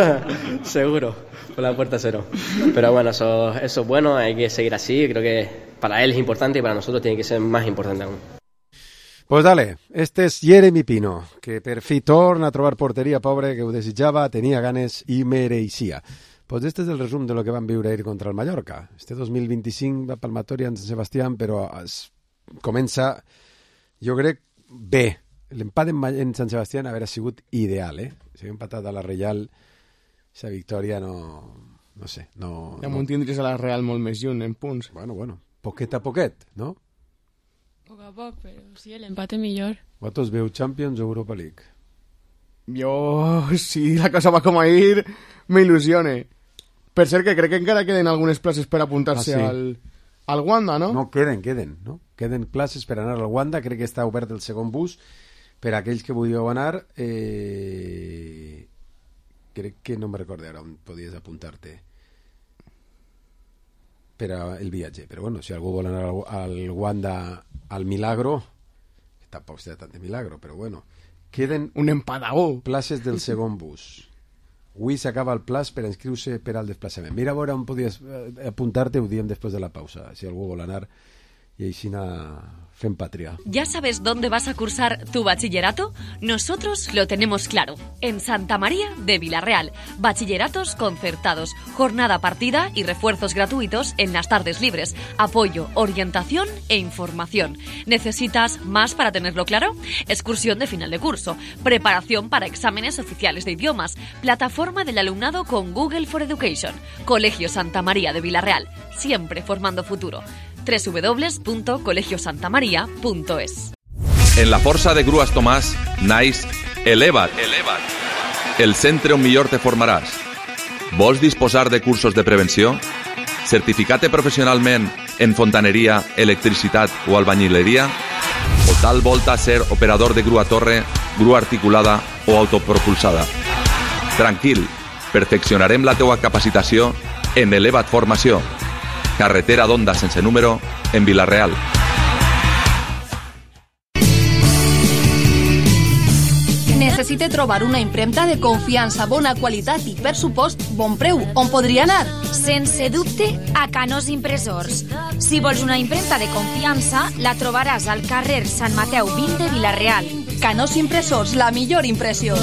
seguro, por la puerta cero. Pero bueno, eso es bueno, hay que seguir así, creo que para él es importante y para nosotros tiene que ser más importante aún. Pues dale, este és Jeremy Pino, que per fi torna a trobar porteria, pobre, que ho desitjava, tenia ganes i mereixia. Pues este és el resum de lo que van viure ahir contra el Mallorca. Este 2025 va palmatoria en Sant Sebastián, però comença, jo crec, bé. L'empat en Sant Sebastián haurà sigut ideal, Si hagués empatat a la Reial, aquesta victòria no sé. Damunt tindries a la Real molt més lluny en punts. Bueno, poquet a poquet, no? Poc a poc, però sí, l'empat és millor. Vosaltres veu Champions o Europa League? Jo, si la cosa va com ahir, m'il·lusione. Per cert, que crec que encara queden algunes places per apuntar-se al Wanda, no? No, queden, no? Queden places per anar al Wanda, crec que està obert el segon bus. Per a aquells que volíeu anar, crec que no me recordo ara on podies apuntar-te per al viatge. Però bueno, si algú vol anar al Wanda al Milagro, que tampoc serà tant de milagro, però bueno, queden un empadagó places del segon bus. Avui s'acaba el plaç per inscriure-se per al desplaçament. Mira a veure on podies apuntar-te, ho diem després de la pausa, si algú vol anar y ahí sin fem patria. ¿Ya sabes dónde vas a cursar tu bachillerato? Nosotros lo tenemos claro. En Santa María de Vilarreal. Bachilleratos concertados, jornada partida y refuerzos gratuitos en las tardes libres. Apoyo, orientación e información. ¿Necesitas más para tenerlo claro? Excursión de final de curso. Preparación para exámenes oficiales de idiomas. Plataforma del alumnado con Google for Education. Colegio Santa María de Vilarreal. Siempre formando futuro. www.colegiosantamaria.es. En la Força de Grues Tomàs naix Eleva't. El centre on millor te formaràs. Vols disposar de cursos de prevenció? Certificar-te professionalment en fontaneria, electricitat o albañileria? O tal volta ser operador de grua torre, grua articulada o autopropulsada? Tranquil, perfeccionarem la teua capacitació en Eleva't Formació. Carretera d'Onda sense número, en Vila-real. Necessite trobar una impremta de confiança, bona qualitat i, per supost, bon preu. On podria anar? Sense dubte, a Canós Impressors. Si vols una impremta de confiança, la trobaràs al carrer Sant Mateu 20 de Vila-real. Canós Impressors, la millor impressió.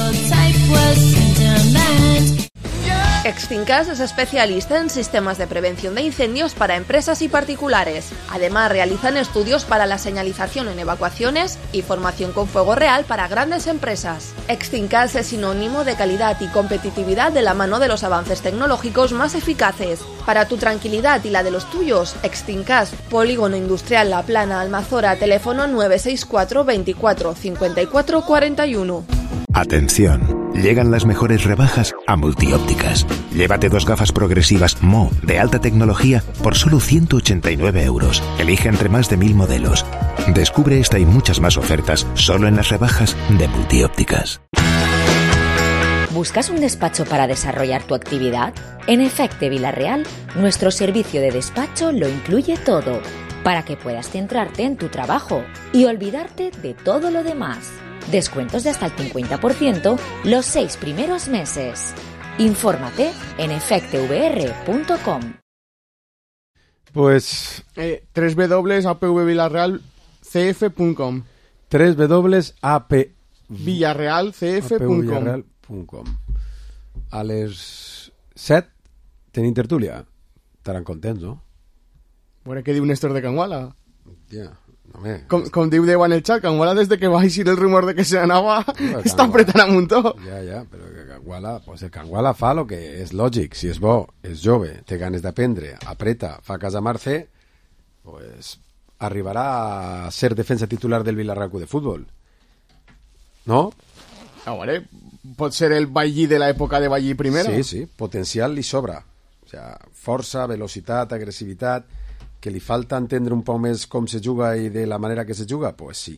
Extincas es especialista en sistemas de prevención de incendios para empresas y particulares. Además, realizan estudios para la señalización en evacuaciones y formación con fuego real para grandes empresas. Extincas es sinónimo de calidad y competitividad de la mano de los avances tecnológicos más eficaces. Para tu tranquilidad y la de los tuyos, Extincas, Polígono Industrial La Plana, Almazora, teléfono 964 24 54 41. Atención, llegan las mejores rebajas a Multiópticas. Llévate 2 gafas progresivas Mo de alta tecnología por solo 189 euros. Elige entre más de 1000 modelos. Descubre esta y muchas más ofertas solo en las rebajas de Multiópticas. ¿Buscas un despacho para desarrollar tu actividad? En Efecte Vila-real, nuestro servicio de despacho lo incluye todo, para que puedas centrarte en tu trabajo y olvidarte de todo lo demás. Descuentos de hasta el 50% los 6 primeros meses. Infórmate en efectevr.com. Pues www.apvvillarrealcf.com www.villarrealcf.com. A les 7 tenim tertúlia. Estaran contents, no? Bueno, què diu Néstor de Canguala? Ja, home. Com diu Déu en el xat, Canguala des de que va eixir el rumor de que se anava està apretant a muntó. Ja, però que Canguala, pues el Canguala fa lo que és lògic. Si és bo, és jove, té ganes d'aprendre, apreta, fa casa Marce, pues arribarà a ser defensa titular del Vila-real Club de Futbol. No? Vale. Pot ser el Ballí de l'època de Ballí primera? Sí, potencial li sobra. O sea, força, velocitat, agressivitat, que li falta entendre un poc més com se juga i de la manera que se juga, pues sí.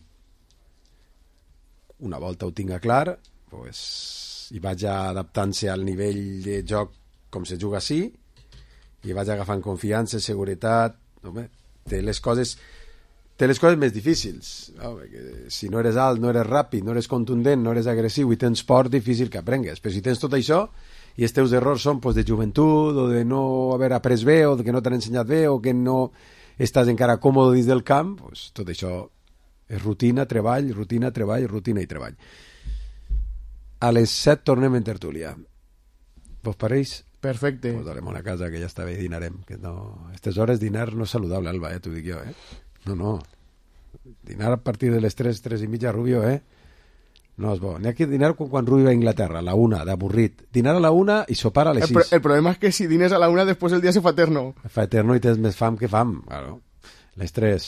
Una volta ho tinga clar, pues, i vaig adaptant-se al nivell de joc com se juga així, i vaig agafant confiança, seguretat, home, té les coses més difícils, no? Si no eres alt, no eres ràpid, no eres contundent, no eres agressiu i tens por, difícil que aprengues, però si tens tot això i els teus errors són pues, de joventut o de no haver après bé o de que no t'han ensenyat bé o que no estàs encara còmode dins del camp, pues, tot això és rutina, treball, rutina i treball. A les 7 tornem en tertúlia. Vos pareix? Perfecte. Pues darem una casa que ja està bé i dinarem. Que no... Estes hores dinar no és saludable, Alba, t'ho dic jo, No. Dinar a partir de les 3 i mitja, Rubio, no és bo. N'hi ha que dinar quan Rubio va a Inglaterra, a la 1, d'avorrit. Dinar a la 1 i sopar a les 6. El problema és que si dines a la 1, després el dia se fa eterno. Fa eterno i tens més fam que fam. Claro. Les 3.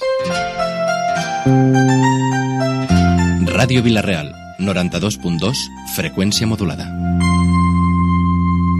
Ràdio Vila-real, 92.2, freqüència modulada.